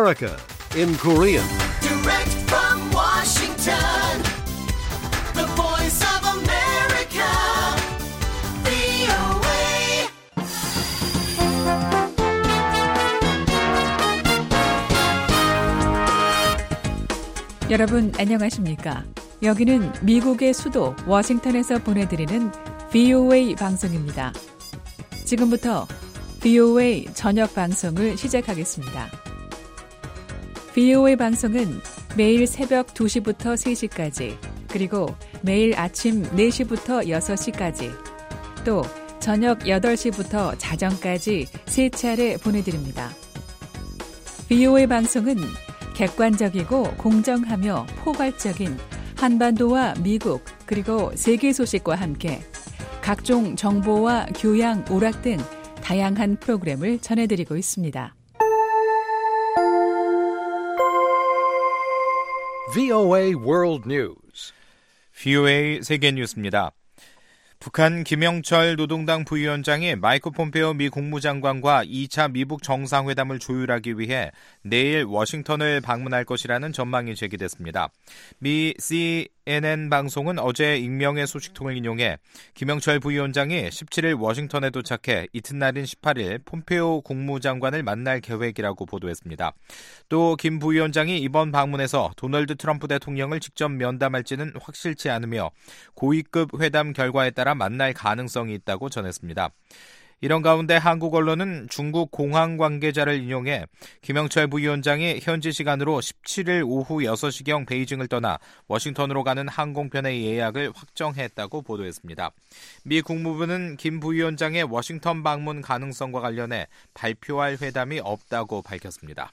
America in Korean. Direct from Washington, the voice of America, VOA. 여러분 안녕하십니까? 여기는 미국의 수도 워싱턴에서 보내드리는 VOA 방송입니다. 지금부터 VOA 저녁 방송을 시작하겠습니다. VOA 방송은 매일 새벽 2시부터 3시까지, 그리고 매일 아침 4시부터 6시까지, 또 저녁 8시부터 자정까지 3차례 보내드립니다. VOA 방송은 객관적이고 공정하며 포괄적인 한반도와 미국 그리고 세계 소식과 함께 각종 정보와 교양, 오락 등 다양한 프로그램을 전해드리고 있습니다. VOA World News. VOA 세계 뉴스입니다. 북한 김영철 노동당 부위원장이 마이크 폼페오 미 국무장관과 2차 미북 정상회담을 조율하기 위해 내일 워싱턴을 방문할 것이라는 전망이 제기됐습니다. 미 CNN 방송은 어제 익명의 소식통을 인용해 김영철 부위원장이 17일 워싱턴에 도착해 이튿날인 18일 폼페오 국무장관을 만날 계획이라고 보도했습니다. 또 김 부위원장이 이번 방문에서 도널드 트럼프 대통령을 직접 면담할지는 확실치 않으며 고위급 회담 결과에 따라 만날 가능성이 있다고 전했습니다. 이런 가운데 한국 언론은 중국 공항 관계자를 인용해 김영철 부위원장이 현지 시간으로 17일 오후 6시경 베이징을 떠나 워싱턴으로 가는 항공편의 예약을 확정했다고 보도했습니다. 미 국무부는 김 부위원장의 워싱턴 방문 가능성과 관련해 발표할 회담이 없다고 밝혔습니다.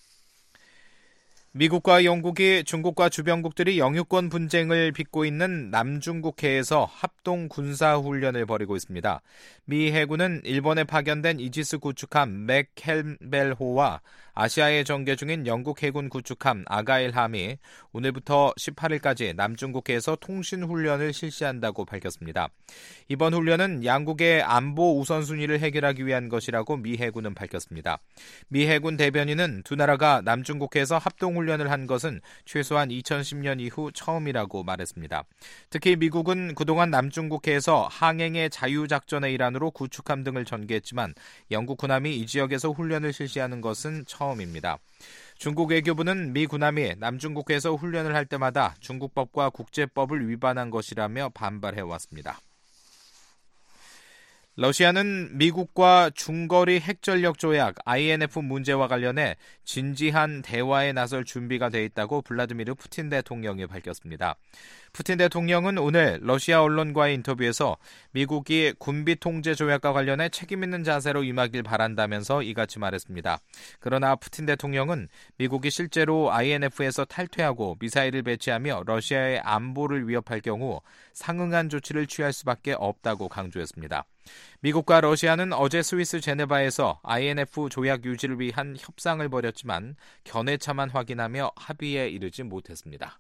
미국과 영국이 중국과 주변국들이 영유권 분쟁을 빚고 있는 남중국해에서 합동 군사훈련을 벌이고 있습니다. 미 해군은 일본에 파견된 이지스 구축함 맥켈벨호와 아시아에 전개 중인 영국 해군 구축함 아가일함이 오늘부터 18일까지 남중국해에서 통신훈련을 실시한다고 밝혔습니다. 이번 훈련은 양국의 안보 우선순위를 해결하기 위한 것이라고 미 해군은 밝혔습니다. 미 해군 대변인은 두 나라가 남중국해에서 합동훈련을 한 것은 최소한 2010년 이후 처음이라고 말했습니다. 특히 미국은 그동안 남중국해에서 항행의 자유작전의 일환으로 구축함 등을 전개했지만 영국 군함이 이 지역에서 훈련을 실시하는 것은 처음입니다. 중국 외교부는 미 군함이 남중국해에서 훈련을 할 때마다 중국법과 국제법을 위반한 것이라며 반발해왔습니다. 러시아는 미국과 중거리 핵전력 조약 INF 문제와 관련해 진지한 대화에 나설 준비가 돼 있다고 블라디미르 푸틴 대통령이 밝혔습니다. 푸틴 대통령은 오늘 러시아 언론과의 인터뷰에서 미국이 군비 통제 조약과 관련해 책임 있는 자세로 임하길 바란다면서 이같이 말했습니다. 그러나 푸틴 대통령은 미국이 실제로 INF에서 탈퇴하고 미사일을 배치하며 러시아의 안보를 위협할 경우 상응한 조치를 취할 수밖에 없다고 강조했습니다. 미국과 러시아는 어제 스위스 제네바에서 INF 조약 유지를 위한 협상을 벌였지만 견해차만 확인하며 합의에 이르지 못했습니다.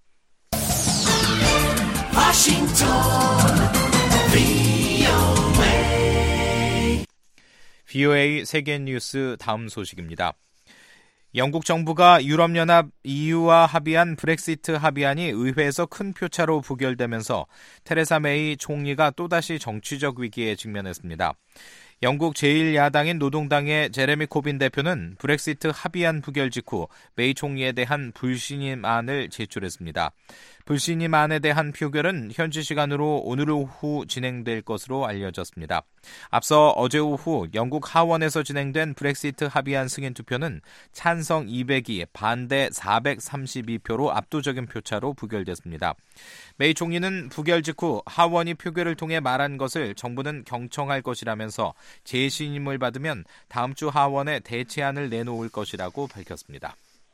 VOA 세계 뉴스 다음 소식입니다. 영국 정부가 유럽연합 EU와 합의한 브렉시트 합의안이 의회에서 큰 표차로 부결되면서 테레사 메이 총리가 또다시 정치적 위기에 직면했습니다. 영국 제1야당인 노동당의 제레미 코빈 대표는 브렉시트 합의안 부결 직후 메이 총리에 대한 불신임안을 제출했습니다. 불신임안에 대한 표결은 현지 시간으로 오늘 오후 진행될 것으로 알려졌습니다. 앞서 어제 오후 영국 하원에서 진행된 브렉시트 합의안 승인 투표는 찬성 202, 반대 432표로 압도적인 표차로 부결됐습니다. 메이 총리는 부결 직후 하원이 표결을 통해 말한 것을 정부는 경청할 것이라면서 재신임을 받으면 다음 주 하원에 대체안을 내놓을 것이라고 밝혔습니다.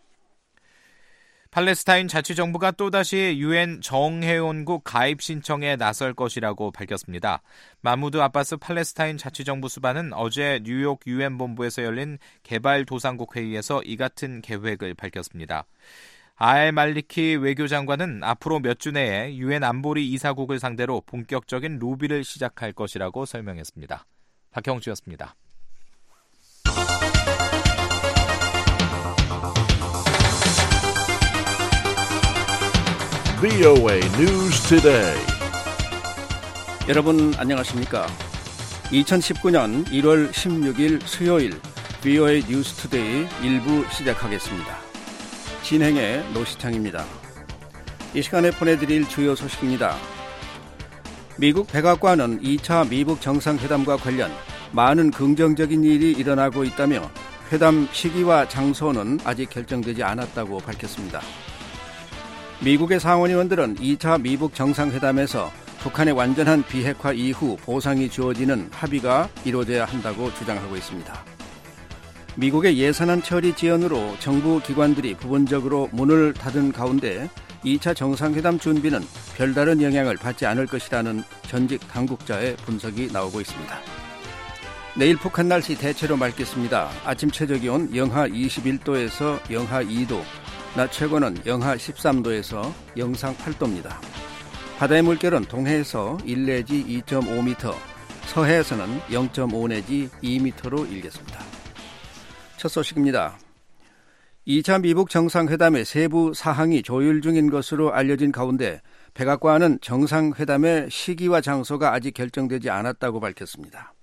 팔레스타인 자치정부가 또다시 UN 정회원국 가입 신청에 나설 것이라고 밝혔습니다. 마무드 아바스 팔레스타인 자치정부 수반은 어제 뉴욕 UN 본부에서 열린 개발도상국 회의에서 이 같은 계획을 밝혔습니다. 알 말리키 외교장관은 앞으로 몇 주 내에 UN 안보리 이사국을 상대로 본격적인 로비를 시작할 것이라고 설명했습니다. 박형주였습니다. VOA News Today. 여러분 안녕하십니까? 2019년 1월 16일 수요일 VOA 뉴스 투데이 1부 시작하겠습니다. 진행의 노시창입니다. 이 시간에 보내드릴 주요 소식입니다. 미국 백악관은 2차 미북 정상회담과 관련 많은 긍정적인 일이 일어나고 있다며 회담 시기와 장소는 아직 결정되지 않았다고 밝혔습니다. 미국의 상원의원들은 2차 미북 정상회담에서 북한의 완전한 비핵화 이후 보상이 주어지는 합의가 이루어져야 한다고 주장하고 있습니다. 미국의 예산안 처리 지연으로 정부 기관들이 부분적으로 문을 닫은 가운데 2차 정상회담 준비는 별다른 영향을 받지 않을 것이라는 전직 당국자의 분석이 나오고 있습니다. 내일 북한 날씨 대체로 맑겠습니다. 아침 최저기온 영하 21도에서 영하 2도, 낮 최고는 영하 13도에서 영상 8도입니다. 바다의 물결은 동해에서 1 내지 2.5m, 서해에서는 0.5 내지 2m로 일겠습니다. 첫 소식입니다. 2차 미북 정상회담의 세부 사항이 조율 중인 것으로 알려진 가운데 백악관은 정상회담의 시기와 장소가 아직 결정되지 않았다고 밝혔습니다.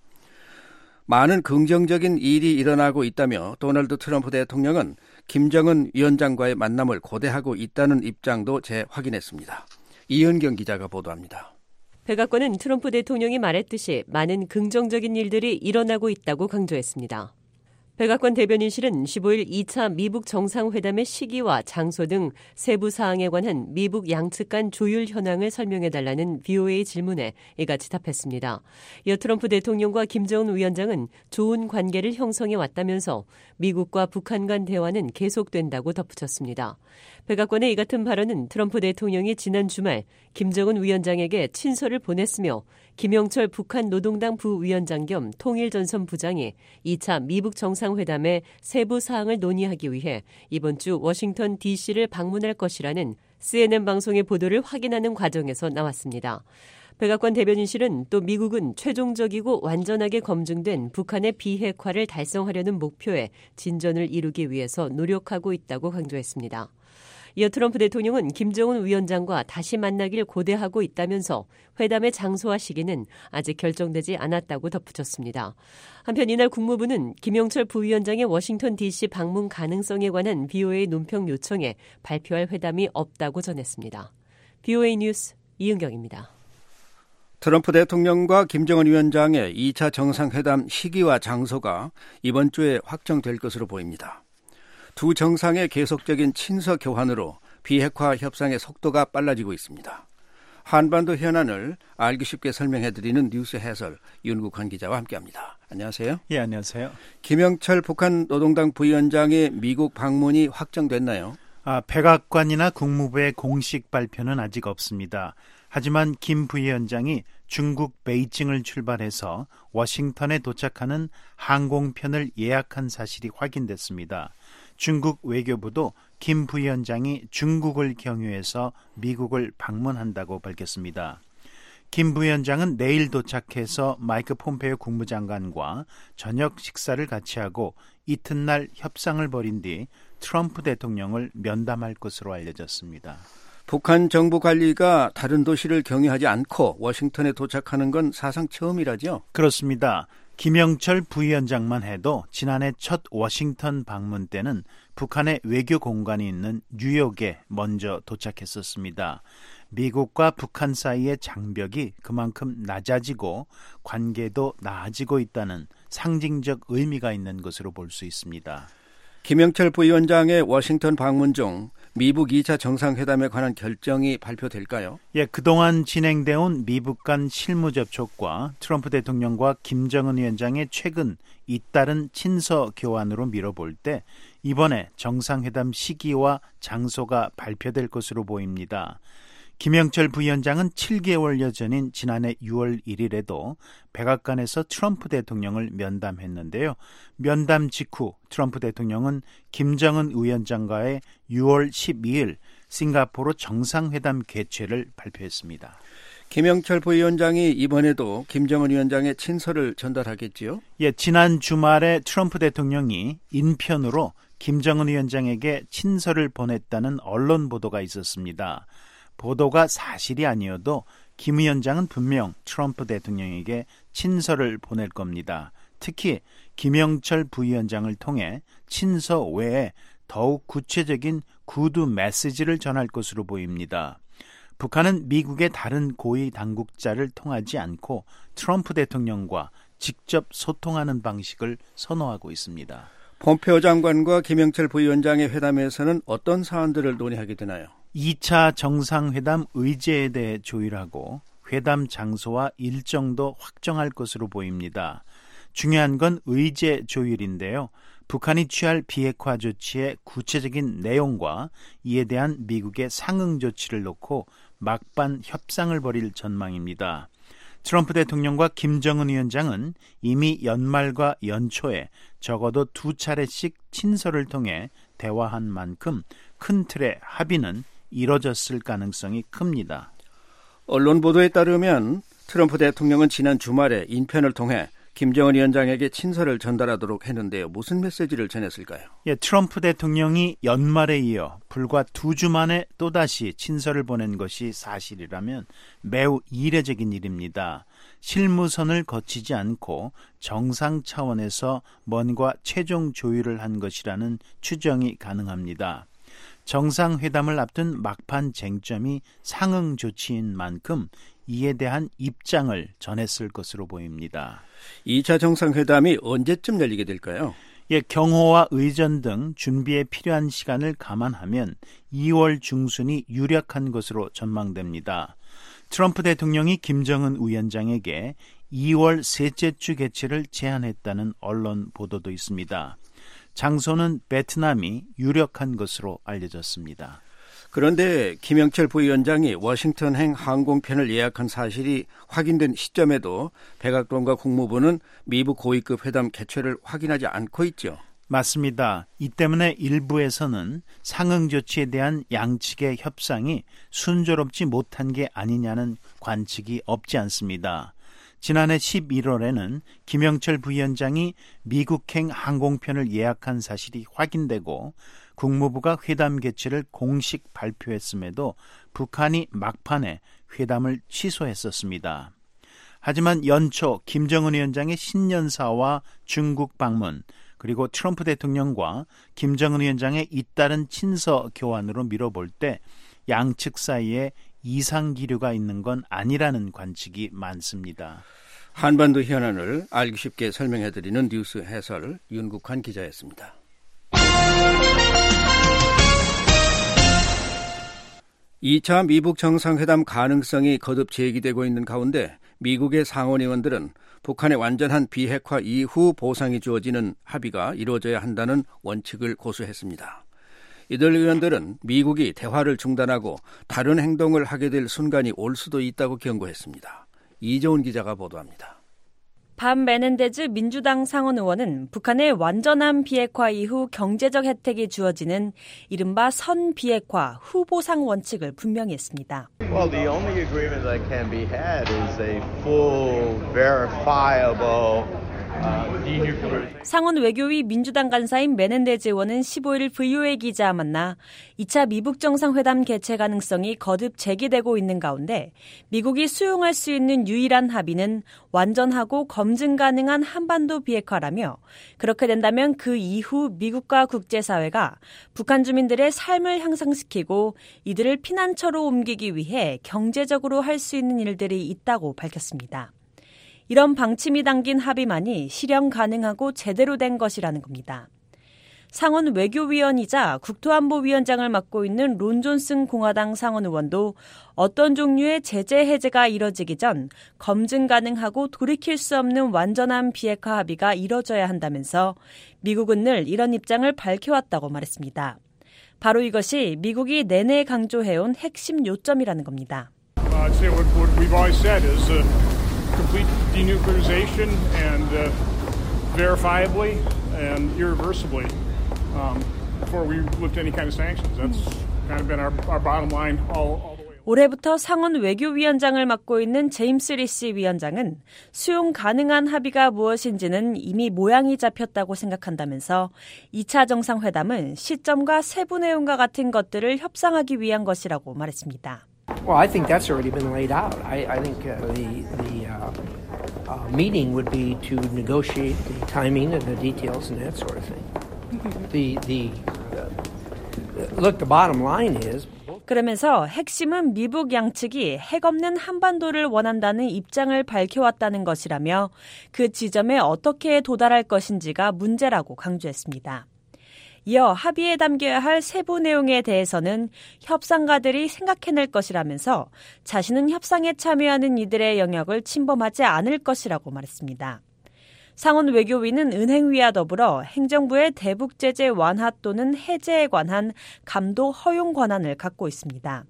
많은 긍정적인 일이 일어나고 있다며 도널드 트럼프 대통령은 김정은 위원장과의 만남을 고대하고 있다는 입장도 재확인했습니다. 이은경 기자가 보도합니다. 백악관은 트럼프 대통령이 말했듯이 많은 긍정적인 일들이 일어나고 있다고 강조했습니다. 백악관 대변인실은 15일 2차 미북 정상회담의 시기와 장소 등 세부 사항에 관한 미북 양측 간 조율 현황을 설명해달라는 VOA 질문에 이같이 답했습니다. 이어 트럼프 대통령과 김정은 위원장은 좋은 관계를 형성해 왔다면서 미국과 북한 간 대화는 계속된다고 덧붙였습니다. 백악관의 이 같은 발언은 트럼프 대통령이 지난 주말 김정은 위원장에게 친서를 보냈으며 김영철 북한 노동당 부위원장 겸 통일전선 부장이 2차 미북 정상회담의 세부 사항을 논의하기 위해 이번 주 워싱턴 DC를 방문할 것이라는 CNN 방송의 보도를 확인하는 과정에서 나왔습니다. 백악관 대변인실은 또 미국은 최종적이고 완전하게 검증된 북한의 비핵화를 달성하려는 목표에 진전을 이루기 위해서 노력하고 있다고 강조했습니다. 이어 트럼프 대통령은 김정은 위원장과 다시 만나길 고대하고 있다면서 회담의 장소와 시기는 아직 결정되지 않았다고 덧붙였습니다. 한편 이날 국무부는 김영철 부위원장의 워싱턴 DC 방문 가능성에 관한 VOA 논평 요청에 발표할 회담이 없다고 전했습니다. VOA 뉴스 이은경입니다. 트럼프 대통령과 김정은 위원장의 2차 정상회담 시기와 장소가 이번 주에 확정될 것으로 보입니다. 두 정상의 계속적인 친서 교환으로 비핵화 협상의 속도가 빨라지고 있습니다. 한반도 현안을 알기 쉽게 설명해드리는 뉴스 해설 윤국환 기자와 함께합니다. 안녕하세요. 예, 안녕하세요. 김영철 북한 노동당 부위원장의 미국 방문이 확정됐나요? 백악관이나 국무부의 공식 발표는 아직 없습니다. 하지만 김 부위원장이 중국 베이징을 출발해서 워싱턴에 도착하는 항공편을 예약한 사실이 확인됐습니다. 중국 외교부도 김 부위원장이 중국을 경유해서 미국을 방문한다고 밝혔습니다. 김 부위원장은 내일 도착해서 마이크 폼페이오 국무장관과 저녁 식사를 같이 하고 이튿날 협상을 벌인 뒤 트럼프 대통령을 면담할 것으로 알려졌습니다. 북한 정부 관리가 다른 도시를 경유하지 않고 워싱턴에 도착하는 건 사상 처음이라죠? 그렇습니다. 김영철 부위원장만 해도 지난해 첫 워싱턴 방문 때는 북한의 외교 공관이 있는 뉴욕에 먼저 도착했었습니다. 미국과 북한 사이의 장벽이 그만큼 낮아지고 관계도 나아지고 있다는 상징적 의미가 있는 것으로 볼 수 있습니다. 김영철 부위원장의 워싱턴 방문 중 미북 2차 정상회담에 관한 결정이 발표될까요? 예, 그동안 진행되어 온 미북 간 실무 접촉과 트럼프 대통령과 김정은 위원장의 최근 잇따른 친서 교환으로 미뤄볼 때 이번에 정상회담 시기와 장소가 발표될 것으로 보입니다. 김영철 부위원장은 7개월여 전인 지난해 6월 1일에도 백악관에서 트럼프 대통령을 면담했는데요. 면담 직후 트럼프 대통령은 김정은 위원장과의 6월 12일 싱가포르 정상회담 개최를 발표했습니다. 김영철 부위원장이 이번에도 김정은 위원장의 친서를 전달하겠지요? 예, 지난 주말에 트럼프 대통령이 인편으로 김정은 위원장에게 친서를 보냈다는 언론 보도가 있었습니다. 보도가 사실이 아니어도 김 위원장은 분명 트럼프 대통령에게 친서를 보낼 겁니다. 특히 김영철 부위원장을 통해 친서 외에 더욱 구체적인 구두 메시지를 전할 것으로 보입니다. 북한은 미국의 다른 고위 당국자를 통하지 않고 트럼프 대통령과 직접 소통하는 방식을 선호하고 있습니다. 폼페오 장관과 김영철 부위원장의 회담에서는 어떤 사안들을 논의하게 되나요? 2차 정상회담 의제에 대해 조율하고 회담 장소와 일정도 확정할 것으로 보입니다. 중요한 건 의제 조율인데요. 북한이 취할 비핵화 조치의 구체적인 내용과 이에 대한 미국의 상응 조치를 놓고 막판 협상을 벌일 전망입니다. 트럼프 대통령과 김정은 위원장은 이미 연말과 연초에 적어도 2차례씩 친서를 통해 대화한 만큼 큰 틀의 합의는 이뤄졌을 가능성이 큽니다. 언론 보도에 따르면 트럼프 대통령은 지난 주말에 인편을 통해 김정은 위원장에게 친서를 전달하도록 했는데요. 무슨 메시지를 전했을까요? 트럼프 대통령이 연말에 이어 불과 2주 만에 또다시 친서를 보낸 것이 사실이라면 매우 이례적인 일입니다. 실무선을 거치지 않고 정상 차원에서 뭔가 최종 조율을 한 것이라는 추정이 가능합니다. 정상회담을 앞둔 막판 쟁점이 상응 조치인 만큼 이에 대한 입장을 전했을 것으로 보입니다. 2차 정상회담이 언제쯤 열리게 될까요? 경호와 의전 등 준비에 필요한 시간을 감안하면 2월 중순이 유력한 것으로 전망됩니다. 트럼프 대통령이 김정은 위원장에게 2월 셋째 주 개최를 제안했다는 언론 보도도 있습니다. 장소는 베트남이 유력한 것으로 알려졌습니다. 그런데 김영철 부위원장이 워싱턴행 항공편을 예약한 사실이 확인된 시점에도 백악관과 국무부는 미국 고위급 회담 개최를 확인하지 않고 있죠. 맞습니다. 이 때문에 일부에서는 상응 조치에 대한 양측의 협상이 순조롭지 못한 게 아니냐는 관측이 없지 않습니다. 지난해 11월에는 김영철 부위원장이 미국행 항공편을 예약한 사실이 확인되고 국무부가 회담 개최를 공식 발표했음에도 북한이 막판에 회담을 취소했었습니다. 하지만 연초 김정은 위원장의 신년사와 중국 방문 그리고 트럼프 대통령과 김정은 위원장의 잇따른 친서 교환으로 미뤄볼 때 양측 사이에 이상기류가 있는 건 아니라는 관측이 많습니다. 한반도 현안을 알기 쉽게 설명해드리는 뉴스 해설 윤국환 기자였습니다. (2차) 미북 정상회담 가능성이 거듭 제기되고 있는 가운데 미국의 상원의원들은 북한의 완전한 비핵화 이후 보상이 주어지는 합의가 이루어져야 한다는 원칙을 고수했습니다. 이들 의원들은 미국이 대화를 중단하고 다른 행동을 하게 될 순간이 올 수도 있다고 경고했습니다. 이정훈 기자가 보도합니다. 밥 메넨데즈 민주당 상원 의원은 북한의 완전한 비핵화 이후 경제적 혜택이 주어지는 이른바 선비핵화 후보상 원칙을 분명히 했습니다. Well, the only agreement that can be had is a full, verifiable 상원 외교위 민주당 간사인 메넨데즈 의원은 15일 VOA 기자와 만나 2차 미북 정상회담 개최 가능성이 거듭 제기되고 있는 가운데 미국이 수용할 수 있는 유일한 합의는 완전하고 검증 가능한 한반도 비핵화라며 그렇게 된다면 그 이후 미국과 국제사회가 북한 주민들의 삶을 향상시키고 이들을 피난처로 옮기기 위해 경제적으로 할 수 있는 일들이 있다고 밝혔습니다. 이런 방침이 담긴 합의만이 실현 가능하고 제대로 된 것이라는 겁니다. 상원 외교위원이자 국토안보위원장을 맡고 있는 론 존슨 공화당 상원 의원도 어떤 종류의 제재 해제가 이뤄지기 전 검증 가능하고 돌이킬 수 없는 완전한 비핵화 합의가 이뤄져야 한다면서 미국은 늘 이런 입장을 밝혀왔다고 말했습니다. 바로 이것이 미국이 내내 강조해온 핵심 요점이라는 겁니다. Complete denuclearization and verifiably and irreversibly before we lift any kind of sanctions. That's kind of been our bottom line all the way. 올해부터 상원 외교위원장을 맡고 있는 제임스 리시 위원장은 수용 가능한 합의가 무엇인지는 이미 모양이 잡혔다고 생각한다면서 2차 정상회담은 시점과 세부 내용과 같은 것들을 협상하기 위한 것이라고 말했습니다. Well, I think that's already been laid out. I think the meeting would be to negotiate the timing and the details and that sort of thing. Look, the bottom line is. 그러면서 핵심은 미북 양측이 핵 없는 한반도를 원한다는 입장을 밝혀왔다는 것이라며 그 지점에 어떻게 도달할 것인지가 문제라고 강조했습니다. 이어 합의에 담겨야 할 세부 내용에 대해서는 협상가들이 생각해낼 것이라면서 자신은 협상에 참여하는 이들의 영역을 침범하지 않을 것이라고 말했습니다. 상원 외교위는 은행위와 더불어 행정부의 대북 제재 완화 또는 해제에 관한 감독 허용 권한을 갖고 있습니다.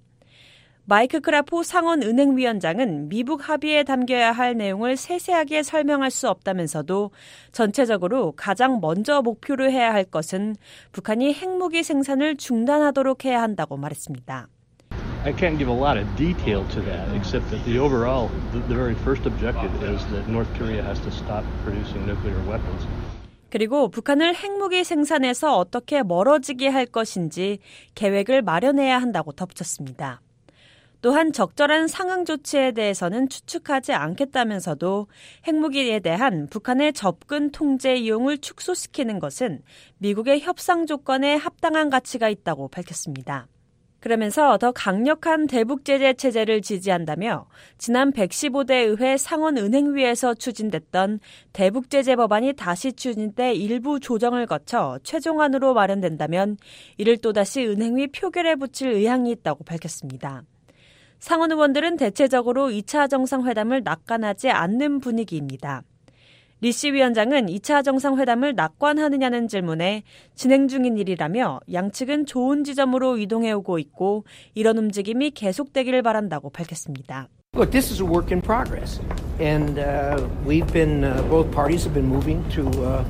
마이크 크라포 상원 은행위원장은 미북 합의에 담겨야 할 내용을 세세하게 설명할 수 없다면서도 전체적으로 가장 먼저 목표로 해야 할 것은 북한이 핵무기 생산을 중단하도록 해야 한다고 말했습니다. I can't give a lot of detail to that, except that the overall, the very first objective is that North Korea has to stop producing nuclear weapons. 그리고 북한을 핵무기 생산에서 어떻게 멀어지게 할 것인지 계획을 마련해야 한다고 덧붙였습니다. 또한 적절한 상응 조치에 대해서는 추측하지 않겠다면서도 핵무기에 대한 북한의 접근 통제 이용을 축소시키는 것은 미국의 협상 조건에 합당한 가치가 있다고 밝혔습니다. 그러면서 더 강력한 대북 제재 체제를 지지한다며 지난 115대 의회 상원은행위에서 추진됐던 대북 제재 법안이 다시 추진돼 일부 조정을 거쳐 최종안으로 마련된다면 이를 또다시 은행위 표결에 붙일 의향이 있다고 밝혔습니다. 상원 의원들은 대체적으로 2차 정상회담을 낙관하지 않는 분위기입니다. 리시 위원장은 2차 정상회담을 낙관하느냐는 질문에 진행 중인 일이라며 양측은 좋은 지점으로 이동해오고 있고 이런 움직임이 계속되기를 바란다고 밝혔습니다. Look, this is a work in progress, and we've been both parties have been moving to.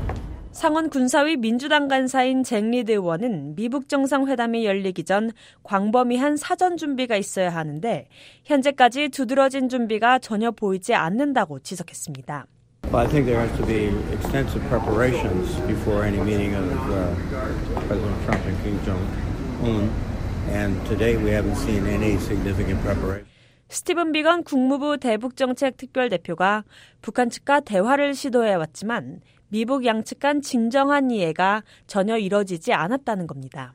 상원 군사위 민주당 간사인 잭 리드 의원은 미북 정상회담이 열리기 전 광범위한 사전 준비가 있어야 하는데 현재까지 두드러진 준비가 전혀 보이지 않는다고 지적했습니다. Well, I think there has to be extensive preparations before any meeting of President Trump and Kim Jong-un, and today we haven't seen any significant preparation. 스티븐 비건 국무부 대북정책 특별대표가 북한 측과 대화를 시도해왔지만 미북 양측 간 진정한 이해가 전혀 이뤄지지 않았다는 겁니다.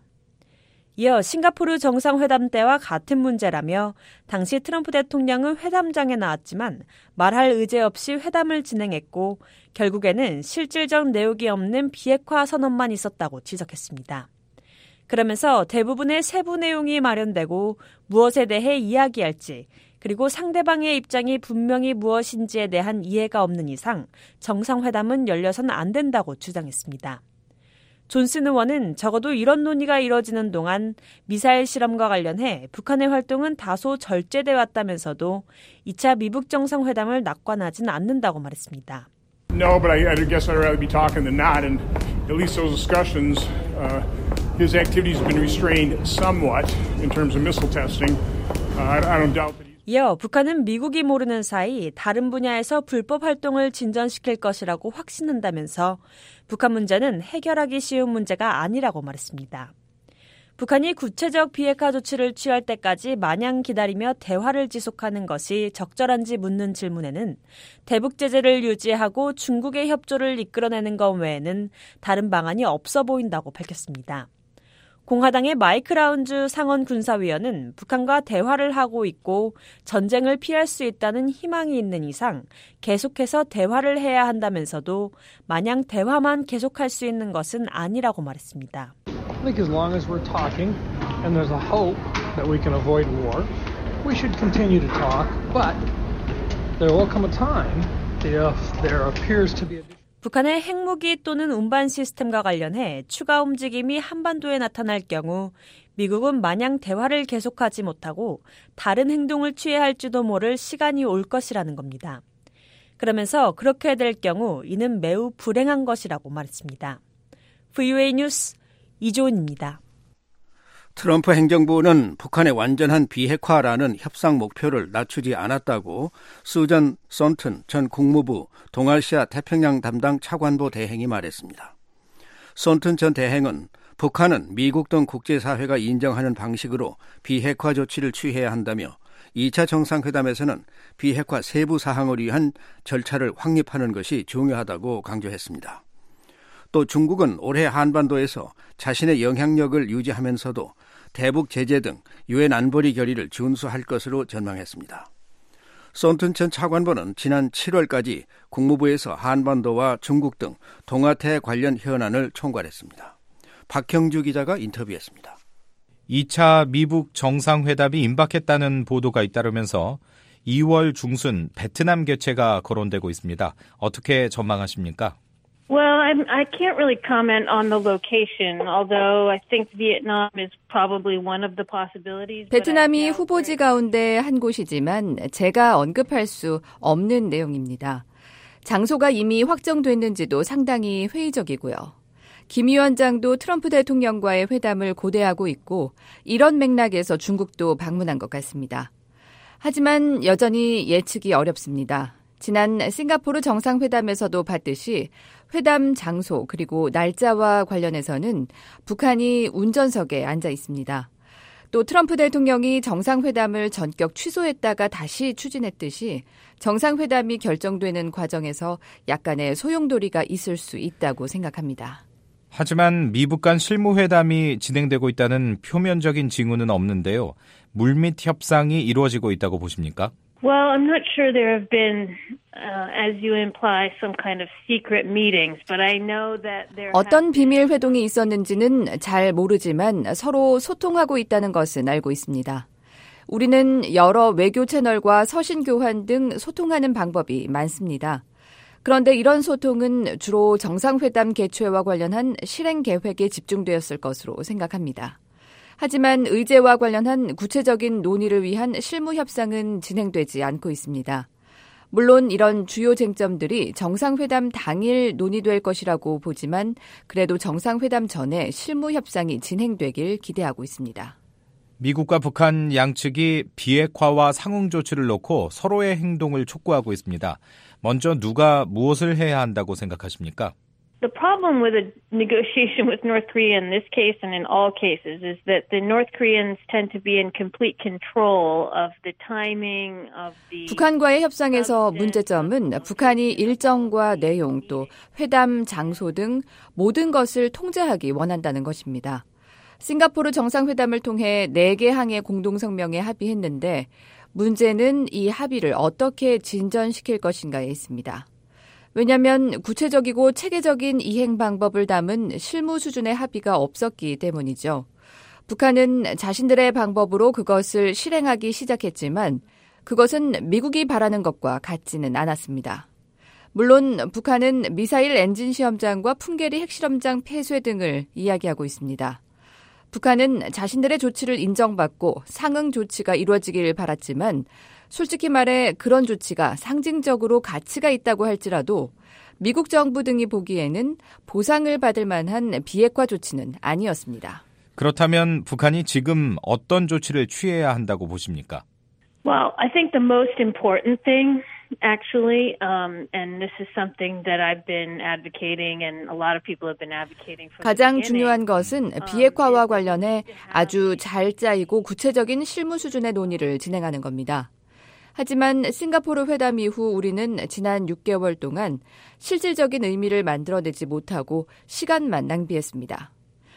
이어 싱가포르 정상회담 때와 같은 문제라며 당시 트럼프 대통령은 회담장에 나왔지만 말할 의제 없이 회담을 진행했고 결국에는 실질적 내용이 없는 비핵화 선언만 있었다고 지적했습니다. 그러면서 대부분의 세부 내용이 마련되고 무엇에 대해 이야기할지 그리고 상대방의 입장이 분명히 무엇인지에 대한 이해가 없는 이상 정상회담은 열려선 안 된다고 주장했습니다. 존슨 의원은 적어도 이런 논의가 이뤄지는 동안 미사일 실험과 관련해 북한의 활동은 다소 절제돼 왔다면서도 2차 미북 정상회담을 낙관하진 않는다고 말했습니다. No, but I guess I'd rather be talking than not, and at least those discussions, his activities have been restrained somewhat in terms of missile testing. I don't doubt that. 이어 북한은 미국이 모르는 사이 다른 분야에서 불법 활동을 진전시킬 것이라고 확신한다면서 북한 문제는 해결하기 쉬운 문제가 아니라고 말했습니다. 북한이 구체적 비핵화 조치를 취할 때까지 마냥 기다리며 대화를 지속하는 것이 적절한지 묻는 질문에는 대북 제재를 유지하고 중국의 협조를 이끌어내는 것 외에는 다른 방안이 없어 보인다고 밝혔습니다. 공화당의 마이크 라운즈 상원 군사위원은 북한과 대화를 하고 있고 전쟁을 피할 수 있다는 희망이 있는 이상 계속해서 대화를 해야 한다면서도 마냥 대화만 계속할 수 있는 것은 아니라고 말했습니다. I think as long as we're talking and there's a hope that we can avoid war, we should continue to talk, but there will come a time if there appears to be a 북한의 핵무기 또는 운반 시스템과 관련해 추가 움직임이 한반도에 나타날 경우 미국은 마냥 대화를 계속하지 못하고 다른 행동을 취해야 할지도 모를 시간이 올 것이라는 겁니다. 그러면서 그렇게 될 경우 이는 매우 불행한 것이라고 말했습니다. VOA 뉴스 이조은입니다. 트럼프 행정부는 북한의 완전한 비핵화라는 협상 목표를 낮추지 않았다고 수잔 손튼 전 국무부 동아시아 태평양 담당 차관보 대행이 말했습니다. 손튼 전 대행은 북한은 미국 등 국제사회가 인정하는 방식으로 비핵화 조치를 취해야 한다며 2차 정상회담에서는 비핵화 세부 사항을 위한 절차를 확립하는 것이 중요하다고 강조했습니다. 또 중국은 올해 한반도에서 자신의 영향력을 유지하면서도 대북 제재 등 유엔 안보리 결의를 준수할 것으로 전망했습니다. 손튼 전 차관보는 지난 7월까지 국무부에서 한반도와 중국 등 동아태 관련 현안을 총괄했습니다. 박형주 기자가 인터뷰했습니다. 2차 미북 정상회담이 임박했다는 보도가 잇따르면서 2월 중순 베트남 개최가 거론되고 있습니다. 어떻게 전망하십니까? Well, I can't really comment on the location, although I think Vietnam is probably one of the possibilities. 베트남이 후보지 가운데 한 곳이지만 제가 언급할 수 없는 내용입니다. 장소가 이미 확정됐는지도 상당히 회의적이고요. 김 위원장도 트럼프 대통령과의 회담을 고대하고 있고 이런 맥락에서 중국도 방문한 것 같습니다. 하지만 여전히 예측이 어렵습니다. 지난 싱가포르 정상회담에서도 봤듯이 회담 장소 그리고 날짜와 관련해서는 북한이 운전석에 앉아 있습니다. 또 트럼프 대통령이 정상회담을 전격 취소했다가 다시 추진했듯이 정상회담이 결정되는 과정에서 약간의 소용돌이가 있을 수 있다고 생각합니다. 하지만 미북 간 실무회담이 진행되고 있다는 표면적인 징후는 없는데요. 물밑 협상이 이루어지고 있다고 보십니까? Well, I'm not sure there have been, as you imply, some kind of secret meetings, but I know that there 어떤 비밀 회동이 있었는지는 잘 모르지만 서로 소통하고 있다는 것은 알고 있습니다. 우리는 여러 외교 채널과 서신 교환 등 소통하는 방법이 많습니다. 그런데 이런 소통은 주로 정상회담 개최와 관련한 실행 계획에 집중되었을 것으로 생각합니다. 하지만 의제와 관련한 구체적인 논의를 위한 실무 협상은 진행되지 않고 있습니다. 물론 이런 주요 쟁점들이 정상회담 당일 논의될 것이라고 보지만 그래도 정상회담 전에 실무 협상이 진행되길 기대하고 있습니다. 미국과 북한 양측이 비핵화와 상응 조치를 놓고 서로의 행동을 촉구하고 있습니다. 먼저 누가 무엇을 해야 한다고 생각하십니까? The problem with a negotiation with North Korea in this case and in all cases is that the North Koreans tend to be in complete control of the timing of the 북한과의 협상에서 문제점은 북한이 일정과 내용 또 회담 장소 등 모든 것을 통제하기 원한다는 것입니다. 싱가포르 정상회담을 통해 4개 항의 공동성명에 합의했는데 문제는 이 합의를 어떻게 진전시킬 것인가에 있습니다. 왜냐하면 구체적이고 체계적인 이행 방법을 담은 실무 수준의 합의가 없었기 때문이죠. 북한은 자신들의 방법으로 그것을 실행하기 시작했지만 그것은 미국이 바라는 것과 같지는 않았습니다. 물론 북한은 미사일 엔진 시험장과 풍계리 핵실험장 폐쇄 등을 이야기하고 있습니다. 북한은 자신들의 조치를 인정받고 상응 조치가 이루어지길 바랐지만 솔직히 말해 그런 조치가 상징적으로 가치가 있다고 할지라도 미국 정부 등이 보기에는 보상을 받을 만한 비핵화 조치는 아니었습니다. 그렇다면 북한이 지금 어떤 조치를 취해야 한다고 보십니까? Well, I think the most important thing actually, and this is something that I've been advocating and a lot of people have been advocating for. 가장 중요한 것은 비핵화와 관련해 아주 잘 짜이고 구체적인 실무 수준의 논의를 진행하는 겁니다. 하지만 싱가포르 회담 이후 우리는 지난 6개월 동안 실질적인 의미를 만들어내지 못하고 시간만 낭비했습니다.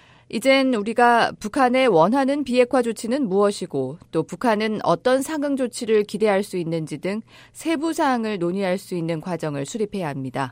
이젠 우리가 북한의 원하는 비핵화 조치는 무엇이고 또 북한은 어떤 상응 조치를 기대할 수 있는지 등 세부 사항을 논의할 수 있는 과정을 수립해야 합니다.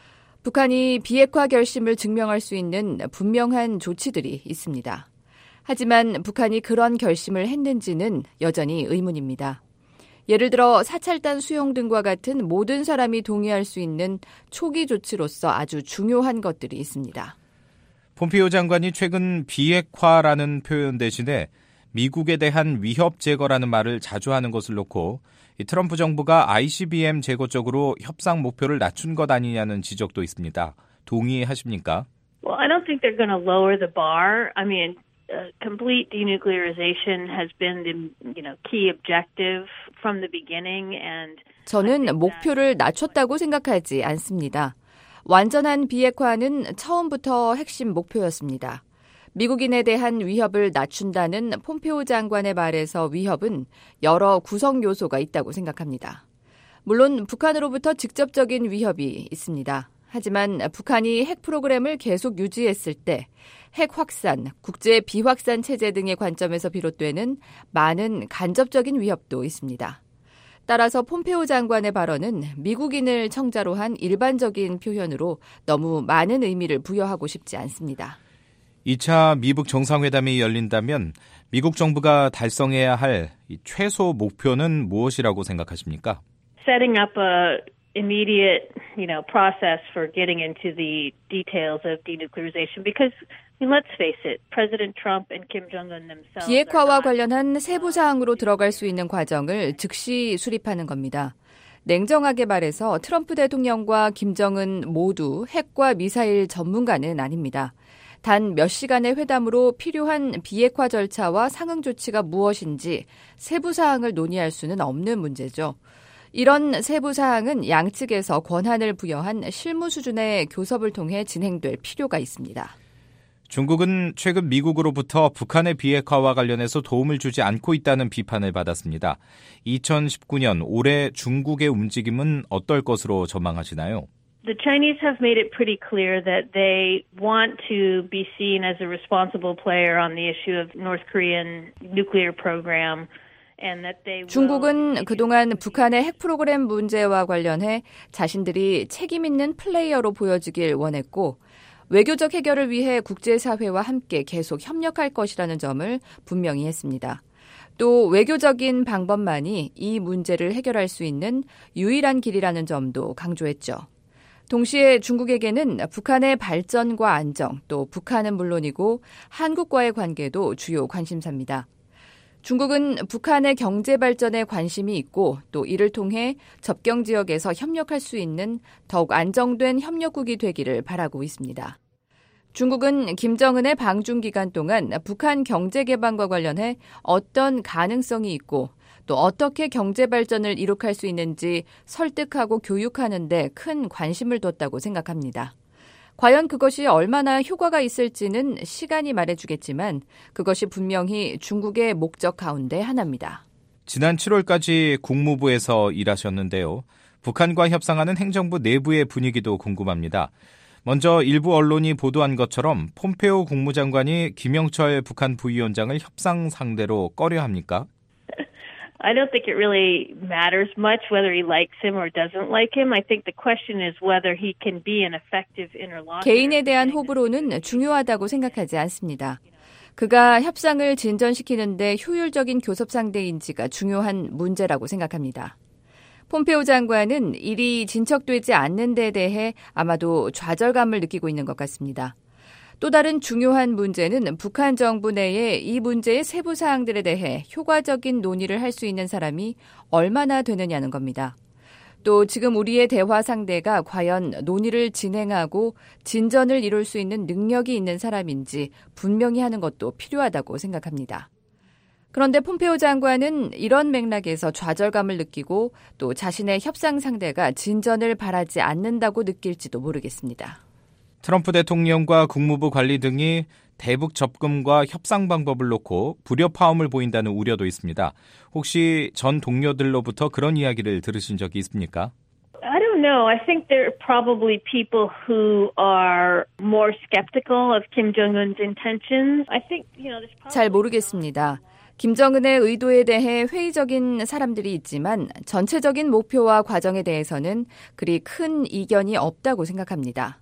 북한이 비핵화 결심을 증명할 수 있는 분명한 조치들이 있습니다. 하지만 북한이 그런 결심을 했는지는 여전히 의문입니다. 예를 들어 사찰단 수용 등과 같은 모든 사람이 동의할 수 있는 초기 조치로서 아주 중요한 것들이 있습니다. 폼페이오 장관이 최근 비핵화라는 표현 대신에 미국에 대한 위협 제거라는 말을 자주 하는 것을 놓고 이 트럼프 정부가 ICBM 제거 쪽으로 협상 목표를 낮춘 것 아니냐는 지적도 있습니다. 동의하십니까? Well, I don't think they're going to lower the bar. I mean, complete denuclearization has been the key objective from the beginning, and 저는 목표를 낮췄다고 생각하지 않습니다. 완전한 비핵화는 처음부터 핵심 목표였습니다. 미국인에 대한 위협을 낮춘다는 폼페오 장관의 말에서 위협은 여러 구성 요소가 있다고 생각합니다. 물론 북한으로부터 직접적인 위협이 있습니다. 하지만 북한이 핵 프로그램을 계속 유지했을 때 핵 확산, 국제 비확산 체제 등의 관점에서 비롯되는 많은 간접적인 위협도 있습니다. 따라서 폼페오 장관의 발언은 미국인을 청자로 한 일반적인 표현으로 너무 많은 의미를 부여하고 싶지 않습니다. 2차 미북 정상회담이 열린다면 미국 정부가 달성해야 할 최소 목표는 무엇이라고 생각하십니까? Setting up a immediate, process for getting into the details of denuclearization because let's face it, President Trump and Kim Jong-un themselves. 비핵화와 관련한 세부 사항으로 들어갈 수 있는 과정을 즉시 수립하는 겁니다. 냉정하게 말해서 트럼프 대통령과 김정은 모두 핵과 미사일 전문가는 아닙니다. 단 몇 시간의 회담으로 필요한 비핵화 절차와 상응 조치가 무엇인지 세부 사항을 논의할 수는 없는 문제죠. 이런 세부 사항은 양측에서 권한을 부여한 실무 수준의 교섭을 통해 진행될 필요가 있습니다. 중국은 최근 미국으로부터 북한의 비핵화와 관련해서 도움을 주지 않고 있다는 비판을 받았습니다. 2019년 올해 중국의 움직임은 어떨 것으로 전망하시나요? The Chinese have made it pretty clear that they want to be seen as a responsible player on the issue of North Korean nuclear program. 중국은 그동안 북한의 핵 프로그램 문제와 관련해 자신들이 책임 있는 플레이어로 보여지길 원했고 외교적 해결을 위해 국제사회와 함께 계속 협력할 것이라는 점을 분명히 했습니다. 또 외교적인 방법만이 이 문제를 해결할 수 있는 유일한 길이라는 점도 강조했죠. 동시에 중국에게는 북한의 발전과 안정, 또 북한은 물론이고 한국과의 관계도 주요 관심사입니다. 중국은 북한의 경제 발전에 관심이 있고 또 이를 통해 접경 지역에서 협력할 수 있는 더욱 안정된 협력국이 되기를 바라고 있습니다. 중국은 김정은의 방중 기간 동안 북한 경제 개방과 관련해 어떤 가능성이 있고 또 어떻게 경제 발전을 이룩할 수 있는지 설득하고 교육하는 데 큰 관심을 뒀다고 생각합니다. 과연 그것이 얼마나 효과가 있을지는 시간이 말해주겠지만 그것이 분명히 중국의 목적 가운데 하나입니다. 지난 7월까지 국무부에서 일하셨는데요. 북한과 협상하는 행정부 내부의 분위기도 궁금합니다. 먼저 일부 언론이 보도한 것처럼 폼페오 국무장관이 김영철 북한 부위원장을 협상 상대로 꺼려합니까? I don't think it really matters much whether he likes him or doesn't like him. I think the question is whether he can be an effective interlocutor. 개인에 대한 호불호는 중요하다고 생각하지 않습니다. 그가 협상을 진전시키는데 효율적인 교섭 상대인지가 중요한 문제라고 생각합니다. 폼페오 장관은 일이 진척되지 않는 데 대해 아마도 좌절감을 느끼고 있는 것 같습니다. 또 다른 중요한 문제는 북한 정부 내에 이 문제의 세부 사항들에 대해 효과적인 논의를 할 수 있는 사람이 얼마나 되느냐는 겁니다. 또 지금 우리의 대화 상대가 과연 논의를 진행하고 진전을 이룰 수 있는 능력이 있는 사람인지 분명히 하는 것도 필요하다고 생각합니다. 그런데 폼페오 장관은 이런 맥락에서 좌절감을 느끼고 또 자신의 협상 상대가 진전을 바라지 않는다고 느낄지도 모르겠습니다. 트럼프 대통령과 국무부 관리 등이 대북 접근과 협상 방법을 놓고 불협화음을 보인다는 우려도 있습니다. 혹시 전 동료들로부터 그런 이야기를 들으신 적이 있습니까? I don't know. I think there are probably people who are more skeptical of Kim Jong-un's intentions. I think, 잘 모르겠습니다. 김정은의 의도에 대해 회의적인 사람들이 있지만 전체적인 목표와 과정에 대해서는 그리 큰 이견이 없다고 생각합니다.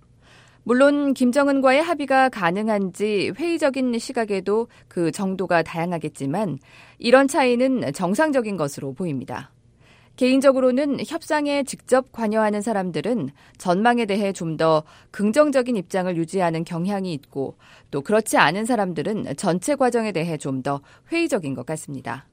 물론 김정은과의 합의가 가능한지 회의적인 시각에도 그 정도가 다양하겠지만 이런 차이는 정상적인 것으로 보입니다. 개인적으로는 협상에 직접 관여하는 사람들은 전망에 대해 좀 더 긍정적인 입장을 유지하는 경향이 있고 또 그렇지 않은 사람들은 전체 과정에 대해 좀 더 회의적인 것 같습니다.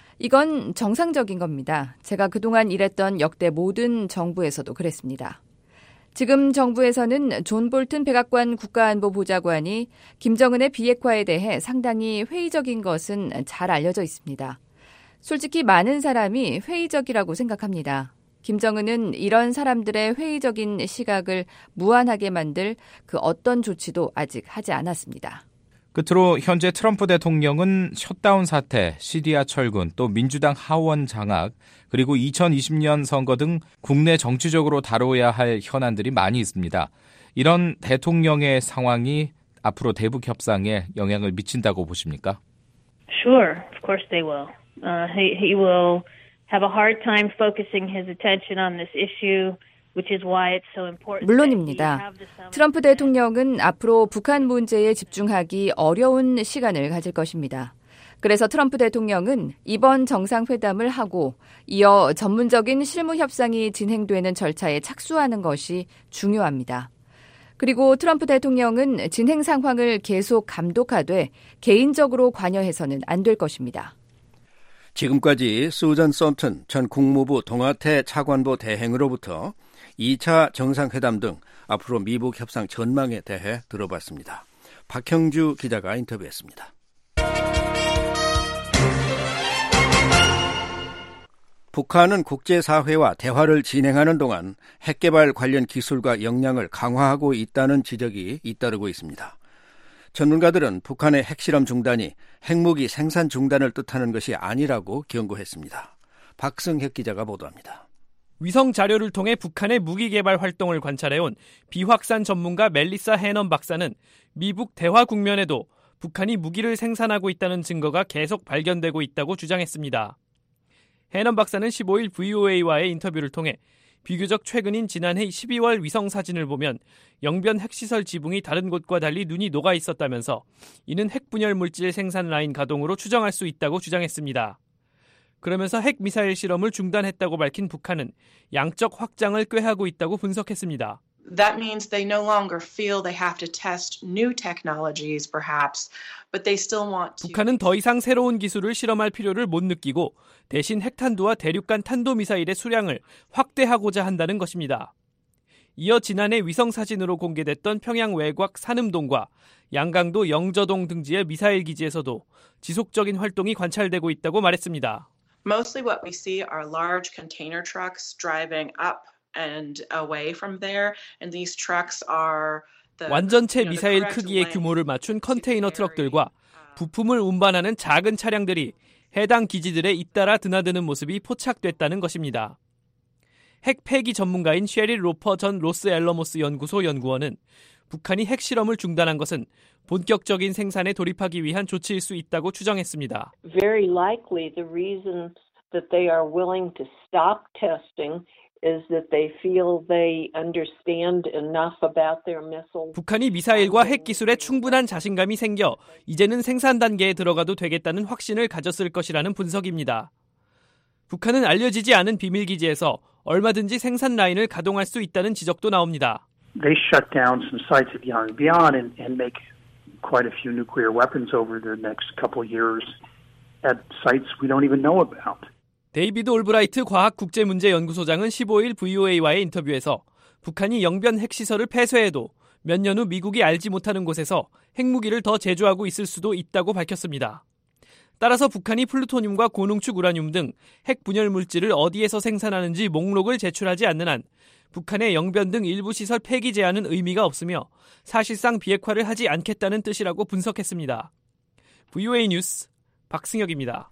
이건 정상적인 겁니다. 제가 그동안 일했던 역대 모든 정부에서도 그랬습니다. 지금 정부에서는 존 볼튼 백악관 국가안보보좌관이 김정은의 비핵화에 대해 상당히 회의적인 것은 잘 알려져 있습니다. 솔직히 많은 사람이 회의적이라고 생각합니다. 김정은은 이런 사람들의 회의적인 시각을 무한하게 만들 그 어떤 조치도 아직 하지 않았습니다. 끝으로 현재 트럼프 대통령은 셧다운 사태, 시리아 철군, 또 민주당 하원 장악, 그리고 2020년 선거 등 국내 정치적으로 다뤄야 할 현안들이 많이 있습니다. 이런 대통령의 상황이 앞으로 대북 협상에 영향을 미친다고 보십니까? Sure, of course they will. He will have a hard time focusing his attention on this issue. 물론입니다. 트럼프 대통령은 앞으로 북한 문제에 집중하기 어려운 시간을 가질 것입니다. 그래서 트럼프 대통령은 이번 정상회담을 하고 이어 전문적인 실무 협상이 진행되는 절차에 착수하는 것이 중요합니다. 그리고 트럼프 대통령은 진행 상황을 계속 감독하되 개인적으로 관여해서는 안 될 것입니다. 지금까지 수잔 썬튼 전 국무부 동아태 차관보 대행으로부터 2차 정상회담 등 앞으로 미북 협상 전망에 대해 들어봤습니다. 박형주 기자가 인터뷰했습니다. 북한은 국제사회와 대화를 진행하는 동안 핵개발 관련 기술과 역량을 강화하고 있다는 지적이 잇따르고 있습니다. 전문가들은 북한의 핵실험 중단이 핵무기 생산 중단을 뜻하는 것이 아니라고 경고했습니다. 박승혁 기자가 보도합니다. 위성 자료를 통해 북한의 무기 개발 활동을 관찰해온 비확산 전문가 멜리사 해넌 박사는 미북 대화 국면에도 북한이 무기를 생산하고 있다는 증거가 계속 발견되고 있다고 주장했습니다. 해넌 박사는 15일 VOA와의 인터뷰를 통해 비교적 최근인 지난해 12월 위성 사진을 보면 영변 핵시설 지붕이 다른 곳과 달리 눈이 녹아 있었다면서 이는 핵분열 물질 생산 라인 가동으로 추정할 수 있다고 주장했습니다. 그러면서 핵미사일 실험을 중단했다고 밝힌 북한은 양적 확장을 꾀하고 있다고 분석했습니다. That means they no longer feel they have to test new technologies, perhaps, but they still want to. 북한은 더 이상 새로운 기술을 실험할 필요를 못 느끼고 대신 핵탄두와 대륙간 탄도미사일의 수량을 확대하고자 한다는 것입니다. 이어 지난해 위성 사진으로 공개됐던 평양 외곽 산음동과 양강도 영저동 등지의 미사일 기지에서도 지속적인 활동이 관찰되고 있다고 말했습니다. Mostly what we see are large container trucks driving up and away from there, and these trucks are 완전체 미사일 크기의 규모를 맞춘 컨테이너 트럭들과 부품을 운반하는 작은 차량들이 해당 기지들에 잇따라 드나드는 모습이 포착됐다는 것입니다. 핵 폐기 전문가인 셰릴 로퍼 전 로스앨러모스 연구소 연구원은 북한이 핵실험을 중단한 것은 본격적인 생산에 돌입하기 위한 조치일 수 있다고 추정했습니다. Very likely the reason that they are willing to stop testing is that they feel they understand enough about their missile. 북한이 미사일과 핵 기술에 충분한 자신감이 생겨 이제는 생산 단계에 들어가도 되겠다는 확신을 가졌을 것이라는 분석입니다. 북한은 알려지지 않은 비밀 기지에서 얼마든지 생산 라인을 가동할 수 있다는 지적도 나옵니다. They shut down some sites at Yongbyon and make quite a few nuclear weapons over the next couple of years at sites we don't even know about. 데이비드 올브라이트 과학국제문제연구소장은 15일 VOA와의 인터뷰에서 북한이 영변 핵시설을 폐쇄해도 몇 년 후 미국이 알지 못하는 곳에서 핵무기를 더 제조하고 있을 수도 있다고 밝혔습니다. 따라서 북한이 플루토늄과 고농축 우라늄 등 핵 분열 물질을 어디에서 생산하는지 목록을 제출하지 않는 한 북한의 영변 등 일부 시설 폐기 제한은 의미가 없으며 사실상 비핵화를 하지 않겠다는 뜻이라고 분석했습니다. VOA 뉴스 박승혁입니다.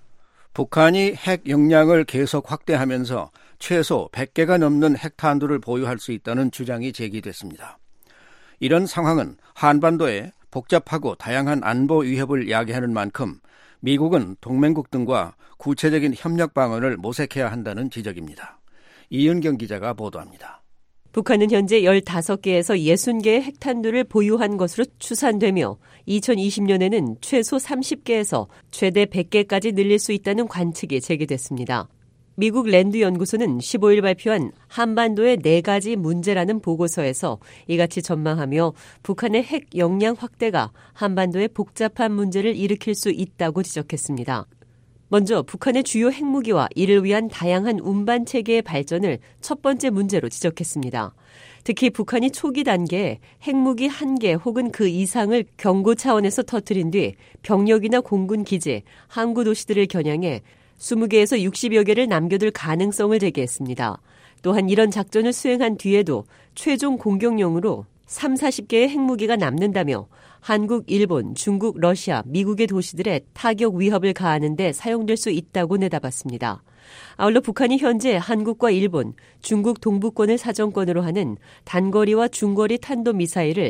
북한이 핵 역량을 계속 확대하면서 최소 100개가 넘는 핵탄두를 보유할 수 있다는 주장이 제기됐습니다. 이런 상황은 한반도에 복잡하고 다양한 안보 위협을 야기하는 만큼 미국은 동맹국 등과 구체적인 협력 방안을 모색해야 한다는 지적입니다. 이은경 기자가 보도합니다. 북한은 현재 15개에서 60개의 핵탄두를 보유한 것으로 추산되며 2020년에는 최소 30개에서 최대 100개까지 늘릴 수 있다는 관측이 제기됐습니다. 미국 랜드 연구소는 15일 발표한 한반도의 4가지 문제라는 보고서에서 이같이 전망하며 북한의 핵 역량 확대가 한반도의 복잡한 문제를 일으킬 수 있다고 지적했습니다. 먼저 북한의 주요 핵무기와 이를 위한 다양한 운반 체계의 발전을 첫 번째 문제로 지적했습니다. 특히 북한이 초기 단계에 핵무기 1개 혹은 그 이상을 경고 차원에서 터뜨린 뒤 병력이나 공군 기지, 항구 도시들을 겨냥해 20개에서 60여 개를 남겨둘 가능성을 제기했습니다. 또한 이런 작전을 수행한 뒤에도 최종 공격용으로 30-40개의 핵무기가 남는다며 한국, 일본, 중국, 러시아, 미국의 도시들의 타격 위협을 가하는 데 사용될 수 있다고 내다봤습니다. 아울러 북한이 현재 한국과 일본, 중국 동부권을 사정권으로 하는 단거리와 중거리 탄도미사일을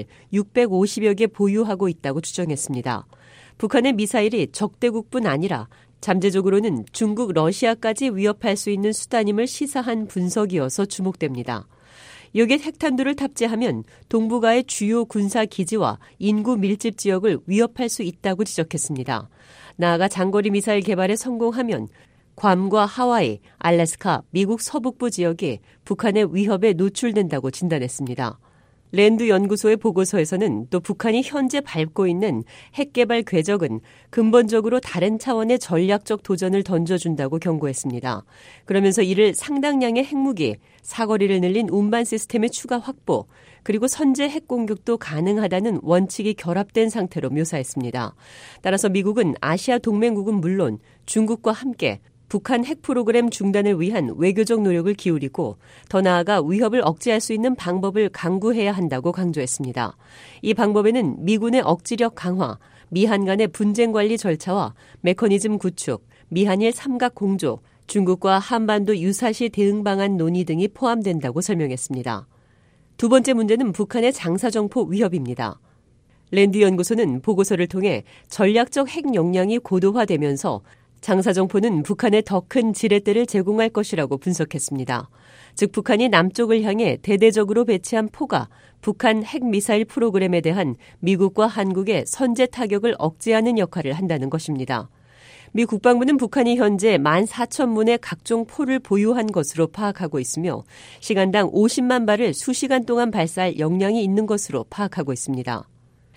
650여 개 보유하고 있다고 주장했습니다. 북한의 미사일이 적대국뿐 아니라 잠재적으로는 중국, 러시아까지 위협할 수 있는 수단임을 시사한 분석이어서 주목됩니다. 여기에 핵탄두를 탑재하면 동북아의 주요 군사기지와 인구 밀집 지역을 위협할 수 있다고 지적했습니다. 나아가 장거리 미사일 개발에 성공하면 괌과 하와이, 알래스카, 미국 서북부 지역이 북한의 위협에 노출된다고 진단했습니다. 랜드 연구소의 보고서에서는 또 북한이 현재 밟고 있는 핵개발 궤적은 근본적으로 다른 차원의 전략적 도전을 던져준다고 경고했습니다. 그러면서 이를 상당량의 핵무기, 사거리를 늘린 운반 시스템의 추가 확보, 그리고 선제 핵 공격도 가능하다는 원칙이 결합된 상태로 묘사했습니다. 따라서 미국은 아시아 동맹국은 물론 중국과 함께 북한 핵 프로그램 중단을 위한 외교적 노력을 기울이고 더 나아가 위협을 억제할 수 있는 방법을 강구해야 한다고 강조했습니다. 이 방법에는 미군의 억지력 강화, 미한 간의 분쟁 관리 절차와 메커니즘 구축, 미한일 삼각 공조, 중국과 한반도 유사시 대응 방안 논의 등이 포함된다고 설명했습니다. 두 번째 문제는 북한의 장사정포 위협입니다. 랜드 연구소는 보고서를 통해 전략적 핵 역량이 고도화되면서 장사정포는 북한에 더 큰 지렛대를 제공할 것이라고 분석했습니다. 즉 북한이 남쪽을 향해 대대적으로 배치한 포가 북한 핵미사일 프로그램에 대한 미국과 한국의 선제 타격을 억제하는 역할을 한다는 것입니다. 미 국방부는 북한이 현재 14,000문의 각종 포를 보유한 것으로 파악하고 있으며 시간당 50만 발을 수시간 동안 발사할 역량이 있는 것으로 파악하고 있습니다.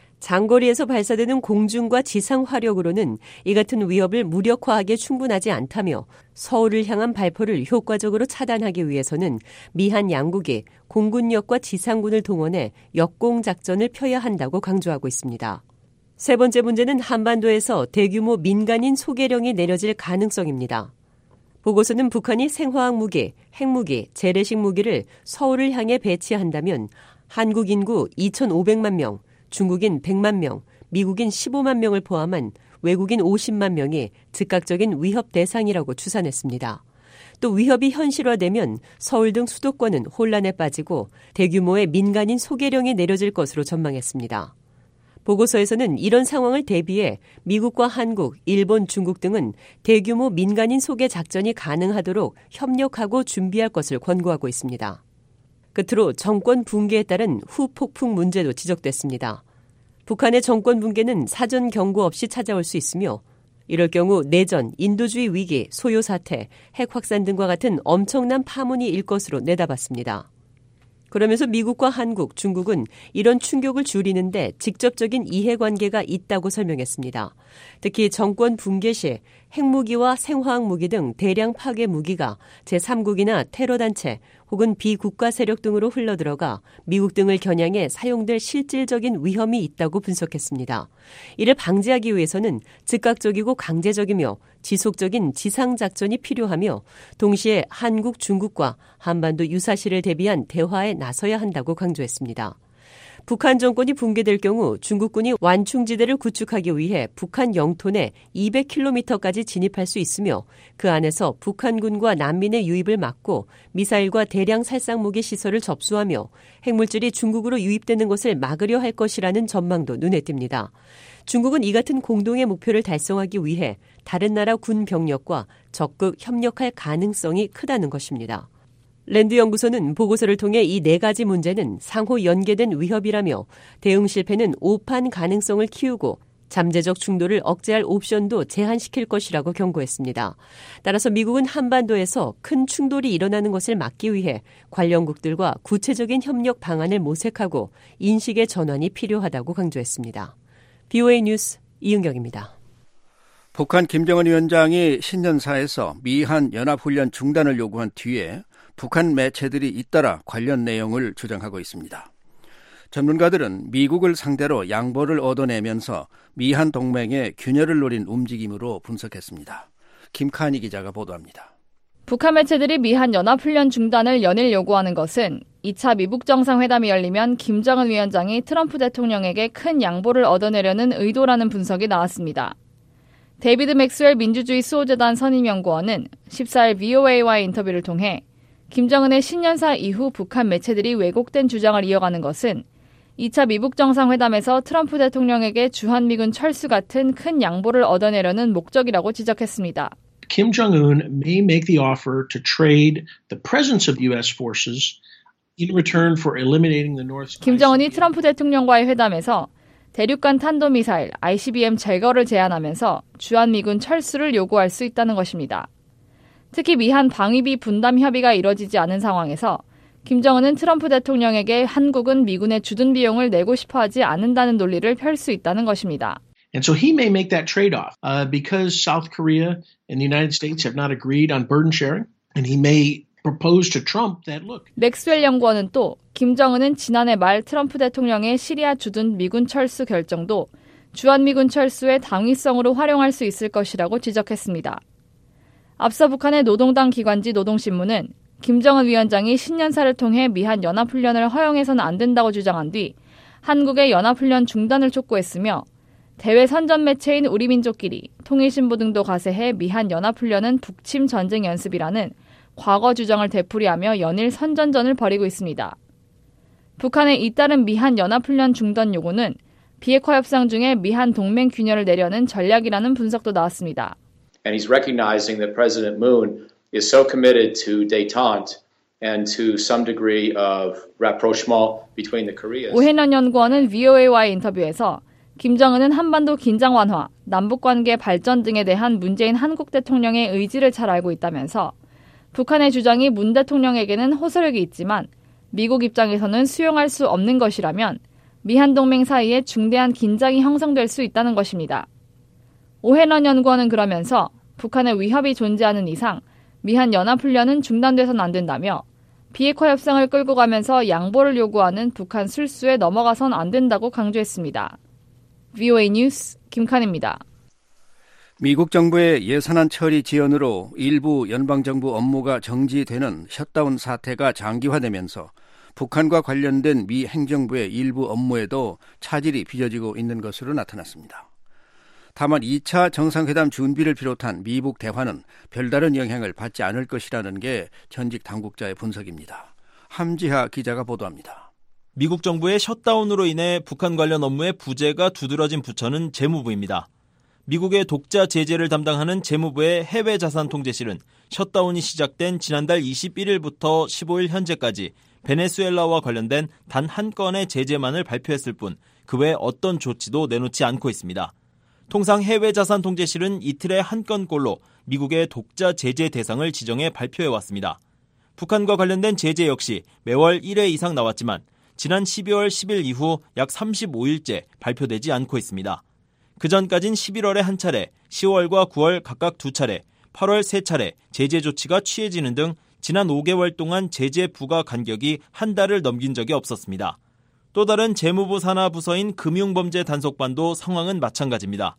장거리에서 발사되는 공중과 지상 화력으로는 이 같은 위협을 무력화하기에 충분하지 않다며 서울을 향한 발포를 효과적으로 차단하기 위해서는 미한 양국이 공군력과 지상군을 동원해 역공작전을 펴야 한다고 강조하고 있습니다. 세 번째 문제는 한반도에서 대규모 민간인 소개령이 내려질 가능성입니다. 보고서는 북한이 생화학 무기, 핵무기, 재래식 무기를 서울을 향해 배치한다면 한국 인구 2,500만 명, 중국인 100만 명, 미국인 15만 명을 포함한 외국인 50만 명이 즉각적인 위협 대상이라고 추산했습니다. 또 위협이 현실화되면 서울 등 수도권은 혼란에 빠지고 대규모의 민간인 소개령이 내려질 것으로 전망했습니다. 보고서에서는 이런 상황을 대비해 미국과 한국, 일본, 중국 등은 대규모 민간인 소개 작전이 가능하도록 협력하고 준비할 것을 권고하고 있습니다. 끝으로 정권 붕괴에 따른 후폭풍 문제도 지적됐습니다. 북한의 정권 붕괴는 사전 경고 없이 찾아올 수 있으며 이럴 경우 내전, 인도주의 위기, 소요 사태, 핵 확산 등과 같은 엄청난 파문이 일 것으로 내다봤습니다. 그러면서 미국과 한국, 중국은 이런 충격을 줄이는데 직접적인 이해관계가 있다고 설명했습니다. 특히 정권 붕괴 시 핵무기와 생화학 무기 등 대량 파괴 무기가 제3국이나 테러단체 혹은 비국가 세력 등으로 흘러들어가 미국 등을 겨냥해 사용될 실질적인 위험이 있다고 분석했습니다. 이를 방지하기 위해서는 즉각적이고 강제적이며 지속적인 지상작전이 필요하며 동시에 한국, 중국과 한반도 유사시를 대비한 대화에 나서야 한다고 강조했습니다. 북한 정권이 붕괴될 경우 중국군이 완충지대를 구축하기 위해 북한 영토 내 200km까지 진입할 수 있으며 그 안에서 북한군과 난민의 유입을 막고 미사일과 대량 살상무기 시설을 접수하며 핵물질이 중국으로 유입되는 것을 막으려 할 것이라는 전망도 눈에 띕니다. 중국은 이 같은 공동의 목표를 달성하기 위해 다른 나라 군 병력과 적극 협력할 가능성이 크다는 것입니다. 랜드 연구소는 보고서를 통해 이 네 가지 문제는 상호 연계된 위협이라며 대응 실패는 오판 가능성을 키우고 잠재적 충돌을 억제할 옵션도 제한시킬 것이라고 경고했습니다. 따라서 미국은 한반도에서 큰 충돌이 일어나는 것을 막기 위해 관련국들과 구체적인 협력 방안을 모색하고 인식의 전환이 필요하다고 강조했습니다. BOA 뉴스 이은경입니다. 북한 김정은 위원장이 신년사에서 미한 연합훈련 중단을 요구한 뒤에 북한 매체들이 잇따라 관련 내용을 주장하고 있습니다. 전문가들은 미국을 상대로 양보를 얻어내면서 미한 동맹의 균열을 노린 움직임으로 분석했습니다. 김칸희 기자가 보도합니다. 북한 매체들이 미한 연합훈련 중단을 연일 요구하는 것은 2차 미북 정상회담이 열리면 김정은 위원장이 트럼프 대통령에게 큰 양보를 얻어내려는 의도라는 분석이 나왔습니다. 데이비드 맥스웰 민주주의 수호재단 선임연구원은 14일 VOA와의 인터뷰를 통해 김정은의 신년사 이후 북한 매체들이 왜곡된 주장을 이어가는 것은 2차 미북 정상회담에서 트럼프 대통령에게 주한미군 철수 같은 큰 양보를 얻어내려는 목적이라고 지적했습니다. Kim Jong-un may make the offer to trade the presence of U.S. forces in return for eliminating the North's 김정은이 트럼프 대통령과의 회담에서 대륙간 탄도미사일 ICBM 제거를 제안하면서 주한미군 철수를 요구할 수 있다는 것입니다. 특히 미한 방위비 분담 협의가 이뤄지지 않은 상황에서 김정은은 트럼프 대통령에게 한국은 미군의 주둔 비용을 내고 싶어 하지 않는다는 논리를 펼 수 있다는 것입니다. And so he may make that trade-off because South Korea and the United States have not agreed on burden sharing, and he may propose to Trump that look. 맥스웰 연구원은 또 김정은은 지난해 말 트럼프 대통령의 시리아 주둔 미군 철수 결정도 주한미군 철수의 당위성으로 활용할 수 있을 것이라고 지적했습니다. 앞서 북한의 노동당 기관지 노동신문은 김정은 위원장이 신년사를 통해 미한 연합훈련을 허용해서는 안 된다고 주장한 뒤 한국의 연합훈련 중단을 촉구했으며 대외 선전 매체인 우리민족끼리 통일신보 등도 가세해 미한 연합훈련은 북침 전쟁 연습이라는 과거 주장을 되풀이하며 연일 선전전을 벌이고 있습니다. 북한의 잇따른 미한 연합훈련 중단 요구는 비핵화 협상 중에 미한 동맹 균열을 내려는 전략이라는 분석도 나왔습니다. And he's recognizing that President Moon is so committed to détente and to some degree of rapprochement between the Koreas. 오해넌 연구원은 VOA와의 인터뷰에서 김정은은 한반도 긴장 완화, 남북관계 발전 등에 대한 문재인 한국 대통령의 의지를 잘 알고 있다면서 북한의 주장이 문 대통령에게는 호소력이 있지만 미국 입장에서는 수용할 수 없는 것이라면 미한 동맹 사이에 중대한 긴장이 형성될 수 있다는 것입니다. 오해넌 연구원은 그러면서 북한의 위협이 존재하는 이상 미한 연합훈련은 중단돼서는 안 된다며 비핵화 협상을 끌고 가면서 양보를 요구하는 북한 술수에 넘어가선 안 된다고 강조했습니다. VOA 뉴스 김칸입니다. 미국 정부의 예산안 처리 지연으로 일부 연방정부 업무가 정지되는 셧다운 사태가 장기화되면서 북한과 관련된 미 행정부의 일부 업무에도 차질이 빚어지고 있는 것으로 나타났습니다. 다만 2차 정상회담 준비를 비롯한 미북 대화는 별다른 영향을 받지 않을 것이라는 게 전직 당국자의 분석입니다. 함지하 기자가 보도합니다. 미국 정부의 셧다운으로 인해 북한 관련 업무에 부재가 두드러진 부처는 재무부입니다. 미국의 독자 제재를 담당하는 재무부의 해외자산통제실은 셧다운이 시작된 지난달 21일부터 15일 현재까지 베네수엘라와 관련된 단 한 건의 제재만을 발표했을 뿐 그 외 어떤 조치도 내놓지 않고 있습니다. 통상 해외자산통제실은 이틀에 한 건꼴로 미국의 독자 제재 대상을 지정해 발표해왔습니다. 북한과 관련된 제재 역시 매월 1회 이상 나왔지만 지난 12월 10일 이후 약 35일째 발표되지 않고 있습니다. 그전까진 11월에 한 차례, 10월과 9월 각각 2차례, 8월 3차례 제재 조치가 취해지는 등 지난 5개월 동안 제재 부과 간격이 한 달을 넘긴 적이 없었습니다. 또 다른 재무부 산하 부서인 금융범죄단속반도 상황은 마찬가지입니다.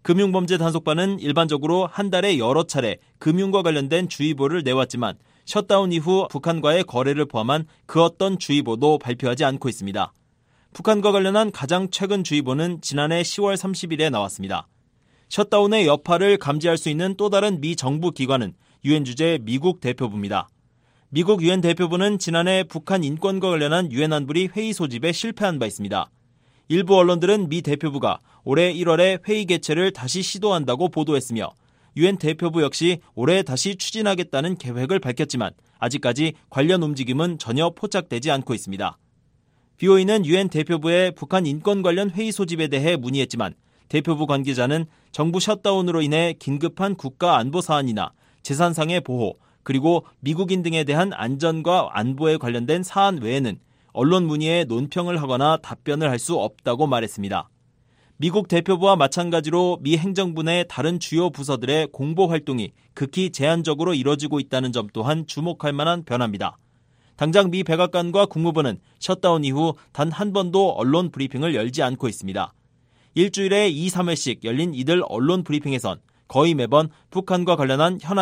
금융범죄단속반은 일반적으로 한 달에 여러 차례 금융과 관련된 주의보를 내왔지만 셧다운 이후 북한과의 거래를 포함한 그 어떤 주의보도 발표하지 않고 있습니다. 북한과 관련한 가장 최근 주의보는 지난해 10월 30일에 나왔습니다. 셧다운의 여파를 감지할 수 있는 또 다른 미 정부 기관은 유엔 주재 미국 대표부입니다. 미국 유엔 대표부는 지난해 북한 인권과 관련한 유엔 안보리 회의 소집에 실패한 바 있습니다. 일부 언론들은 미 대표부가 올해 1월에 회의 개최를 다시 시도한다고 보도했으며 유엔 대표부 역시 올해 다시 추진하겠다는 계획을 밝혔지만 아직까지 관련 움직임은 전혀 포착되지 않고 있습니다. BOE는 유엔 대표부의 북한 인권 관련 회의 소집에 대해 문의했지만 대표부 관계자는 정부 셧다운으로 인해 긴급한 국가 안보 사안이나 재산상의 보호 그리고 미국인 등에 대한 안전과 안보에 관련된 사안 외에는 언론 문의에 논평을 하거나 답변을 할 수 없다고 말했습니다. 미국 대표부와 마찬가지로 미 행정부 내 다른 주요 부서들의 공보 활동이 극히 제한적으로 이뤄지고 있다는 점 또한 주목할 만한 변화입니다. 당장 미 백악관과 국무부는 셧다운 이후 단 한 번도 언론 브리핑을 열지 않고 있습니다. 일주일에 2, 3회씩 열린 이들 언론 브리핑에선 거의 매번 북한과 관련한 현안이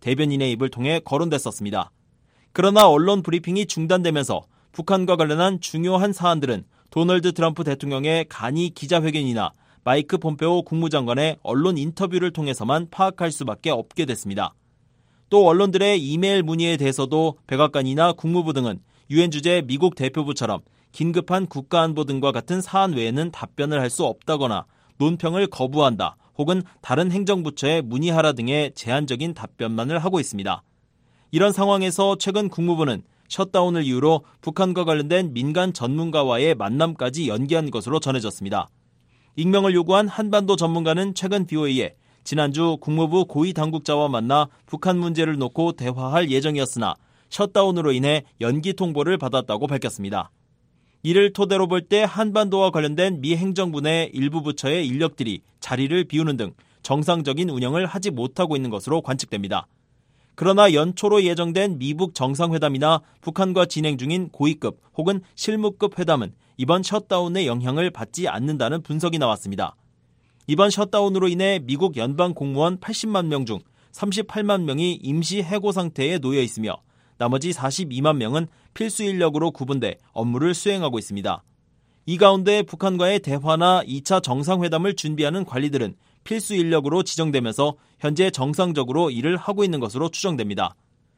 대변인의 입을 통해 거론됐었습니다. 그러나 언론 브리핑이 중단되면서 북한과 관련한 중요한 사안들은 도널드 트럼프 대통령의 간이 기자회견이나 마이크 폼페오 국무장관의 언론 인터뷰를 통해서만 파악할 수밖에 없게 됐습니다. 또 언론들의 이메일 문의에 대해서도 백악관이나 국무부 등은 유엔 주재 미국 대표부처럼 긴급한 국가안보 등과 같은 사안 외에는 답변을 할 수 없다거나 논평을 거부한다 혹은 다른 행정부처에 문의하라 등의 제한적인 답변만을 하고 있습니다. 이런 상황에서 최근 국무부는 셧다운을 이유로 북한과 관련된 민간 전문가와의 만남까지 연기한 것으로 전해졌습니다. 익명을 요구한 한반도 전문가는 최근 BOA에 지난주 국무부 고위 당국자와 만나 북한 문제를 놓고 대화할 예정이었으나 셧다운으로 인해 연기 통보를 받았다고 밝혔습니다. 이를 토대로 볼 때 한반도와 관련된 미 행정부 내 일부 부처의 인력들이 자리를 비우는 등 정상적인 운영을 하지 못하고 있는 것으로 관측됩니다. 그러나 연초로 예정된 미북 정상회담이나 북한과 진행 중인 고위급 혹은 실무급 회담은 이번 셧다운의 영향을 받지 않는다는 분석이 나왔습니다. 이번 셧다운으로 인해 미국 연방 공무원 80만 명 중 38만 명이 임시 해고 상태에 놓여 있으며 나머지 42만 명은 필수 인력으로 구분돼 업무를 수행하고 있습니다. 이 가운데 북한과의 대화나 2차 정상회담을 준비하는 관리들은 필수 인력으로 지정되면서 현재 정상적으로 일을 하고 있는 것으로 추정됩니다.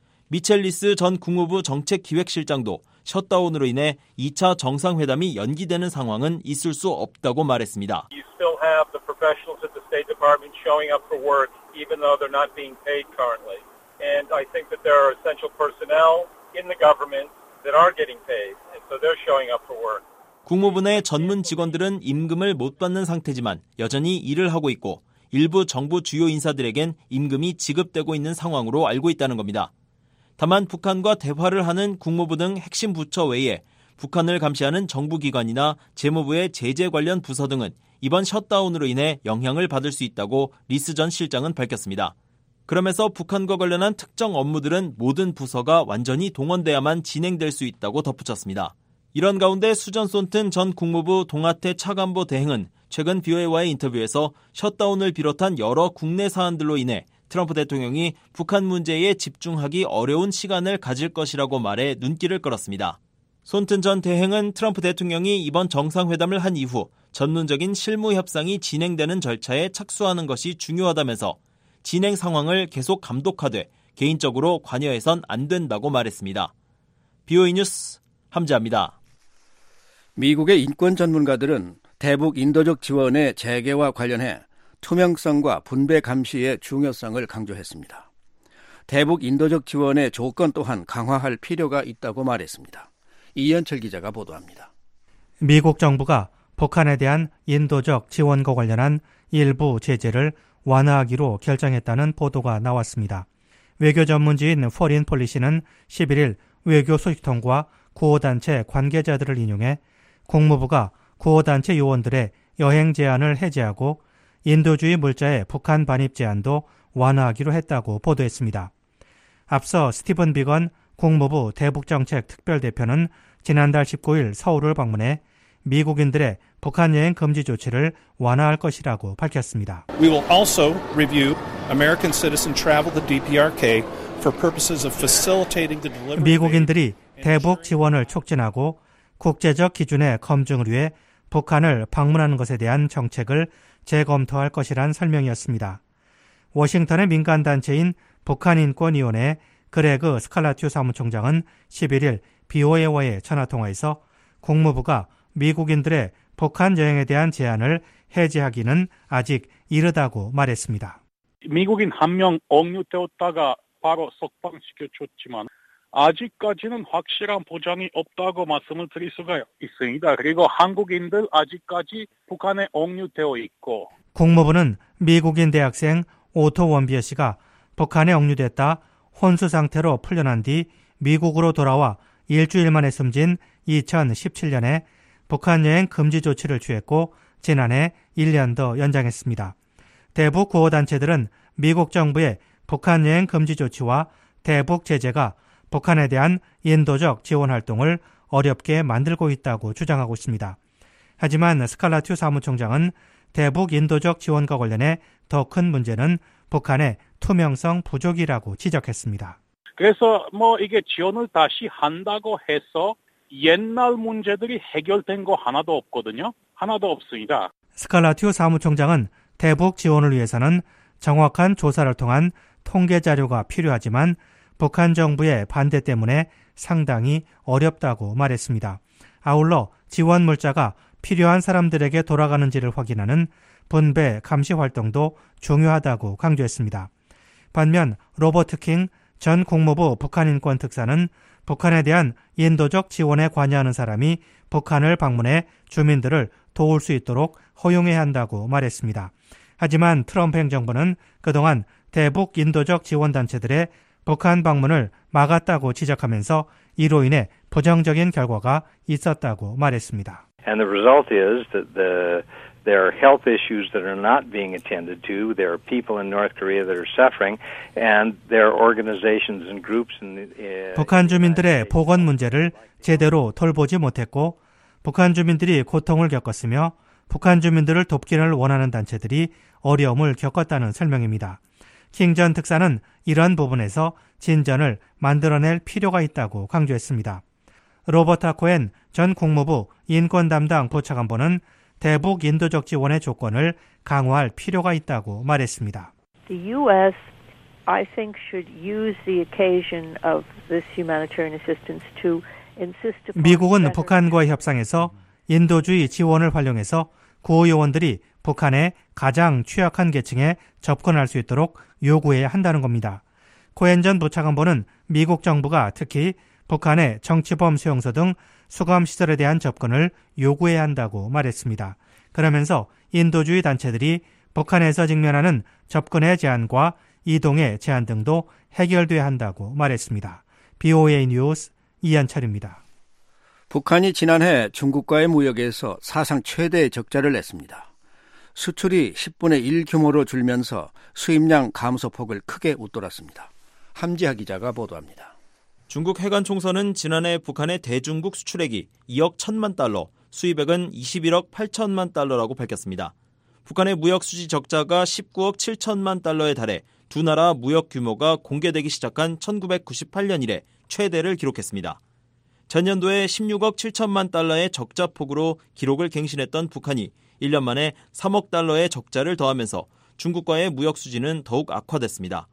미첼리스 전 국무부 정책기획실장도 셧다운으로 인해 2차 정상회담이 연기되는 상황은 있을 수 없다고 말했습니다. You still have the professionals at the State Department showing up for work even though they're not being paid currently. And I think that there are essential personnel in the government that are getting paid, and so they're showing up for work. 국무부 내 전문 직원들은 임금을 못 받는 상태지만 여전히 일을 하고 있고 일부 정부 주요 인사들에겐 임금이 지급되고 있는 상황으로 알고 있다는 겁니다. 다만 북한과 대화를 하는 국무부 등 핵심 부처 외에 북한을 감시하는 정부기관이나 재무부의 제재 관련 부서 등은 이번 셧다운으로 인해 영향을 받을 수 있다고 리스 전 실장은 밝혔습니다. 그러면서 북한과 관련한 특정 업무들은 모든 부서가 완전히 동원돼야만 진행될 수 있다고 덧붙였습니다. 이런 가운데 수전 손튼 전 국무부 동아태 차관보 대행은 최근 BOA와의 인터뷰에서 셧다운을 비롯한 여러 국내 사안들로 인해 트럼프 대통령이 북한 문제에 집중하기 어려운 시간을 가질 것이라고 말해 눈길을 끌었습니다. 손튼 전 대행은 트럼프 대통령이 이번 정상회담을 한 이후 전문적인 실무 협상이 진행되는 절차에 착수하는 것이 중요하다면서 진행 상황을 계속 감독하되 개인적으로 관여해선 안 된다고 말했습니다. BOA 뉴스 함재합니다. 미국의 인권 전문가들은 대북 인도적 지원의 재개와 관련해 투명성과 분배 감시의 중요성을 강조했습니다. 대북 인도적 지원의 조건 또한 강화할 필요가 있다고 말했습니다. 이현철 기자가 보도합니다. 미국 정부가 북한에 대한 인도적 지원과 관련한 일부 제재를 완화하기로 결정했다는 보도가 나왔습니다. 외교 전문지인 포린 폴리시는 11일 외교 소식통과 구호단체 관계자들을 인용해 국무부가 구호단체 요원들의 여행 제한을 해제하고 인도주의 물자의 북한 반입 제한도 완화하기로 했다고 보도했습니다. 앞서 스티븐 비건 국무부 대북정책 특별대표는 지난달 19일 서울을 방문해 미국인들의 북한 여행 금지 조치를 완화할 것이라고 밝혔습니다. We will also review American citizen travel to DPRK for purposes of facilitating the delivery. 미국인들이 대북 지원을 촉진하고 국제적 기준의 검증을 위해 북한을 방문하는 것에 대한 정책을 재검토할 것이란 설명이었습니다. 워싱턴의 민간단체인 북한인권위원회 그레그 스칼라튜 사무총장은 11일 BOA와의 전화통화에서 국무부가 미국인들의 북한 여행에 대한 제한을 해제하기는 아직 이르다고 말했습니다. 미국인 한 명 억류되었다가 바로 석방시켜줬지만 아직까지는 확실한 보장이 없다고 말씀을 드릴 수가 있습니다. 그리고 한국인들 아직까지 북한에 억류되어 있고. 국무부는 미국인 대학생 오토 원비어 씨가 북한에 억류됐다 혼수 상태로 풀려난 뒤 미국으로 돌아와 일주일 만에 숨진 2017년에 북한 여행 금지 조치를 취했고 지난해 1년 더 연장했습니다. 대북 구호단체들은 미국 정부의 북한 여행 금지 조치와 대북 제재가 북한에 대한 인도적 지원 활동을 어렵게 만들고 있다고 주장하고 있습니다. 하지만 스칼라튜 사무총장은 대북 인도적 지원과 관련해 더 큰 문제는 북한의 투명성 부족이라고 지적했습니다. 그래서 이게 지원을 다시 한다고 해서 옛날 문제들이 해결된 거 하나도 없거든요. 하나도 없습니다. 스칼라튜 사무총장은 대북 지원을 위해서는 정확한 조사를 통한 통계 자료가 필요하지만 북한 정부의 반대 때문에 상당히 어렵다고 말했습니다. 아울러 지원 물자가 필요한 사람들에게 돌아가는지를 확인하는 분배 감시 활동도 중요하다고 강조했습니다. 반면 로버트 킹 전 국무부 북한인권 특사는 북한에 대한 인도적 지원에 관여하는 사람이 북한을 방문해 주민들을 도울 수 있도록 허용해야 한다고 말했습니다. 하지만 트럼프 행정부는 그동안 대북 인도적 지원단체들의 북한 방문을 막았다고 지적하면서 이로 인해 부정적인 결과가 있었다고 말했습니다. And the result is that there are health issues that are not being attended to. There are people in North Korea that are suffering, and there are organizations and groups in 북한 주민들의 보건 문제를 제대로 돌보지 못했고 북한 주민들이 고통을 겪었으며 북한 주민들을 돕기를 원하는 단체들이 어려움을 겪었다는 설명입니다. 킹 전 특사는 이런 부분에서 진전을 만들어낼 필요가 있다고 강조했습니다. 로버트 코엔 전 국무부 인권 담당 부차관보는 대북 인도적 지원의 조건을 강화할 필요가 있다고 말했습니다. The U.S. I think should use the occasion of this humanitarian assistance to insist upon 미국은 북한과의 협상에서 인도주의 지원을 활용해서 구호요원들이 북한의 가장 취약한 계층에 접근할 수 있도록 요구해야 한다는 겁니다. 코엔 전 부차관보는 미국 정부가 특히 북한의 정치범 수용소 등 수감시설에 대한 접근을 요구해야 한다고 말했습니다. 그러면서 인도주의 단체들이 북한에서 직면하는 접근의 제한과 이동의 제한 등도 해결돼야 한다고 말했습니다. BOA 뉴스 이한철입니다. 북한이 지난해 중국과의 무역에서 사상 최대의 적자를 냈습니다. 수출이 10분의 1 규모로 줄면서 수입량 감소폭을 크게 웃돌았습니다. 함지하 기자가 보도합니다. 중국 해관 총서는 지난해 북한의 대중국 수출액이 2억 1천만 달러, 수입액은 21억 8천만 달러라고 밝혔습니다. 북한의 무역 수지 적자가 19억 7천만 달러에 달해 두 나라 무역 규모가 공개되기 시작한 1998년 이래 최대를 기록했습니다. 전년도에 16억 7천만 달러의 적자폭으로 기록을 갱신했던 북한이 1년 만에 3억 달러의 적자를 더하면서 중국과의 무역 수지는 더욱 악화됐습니다.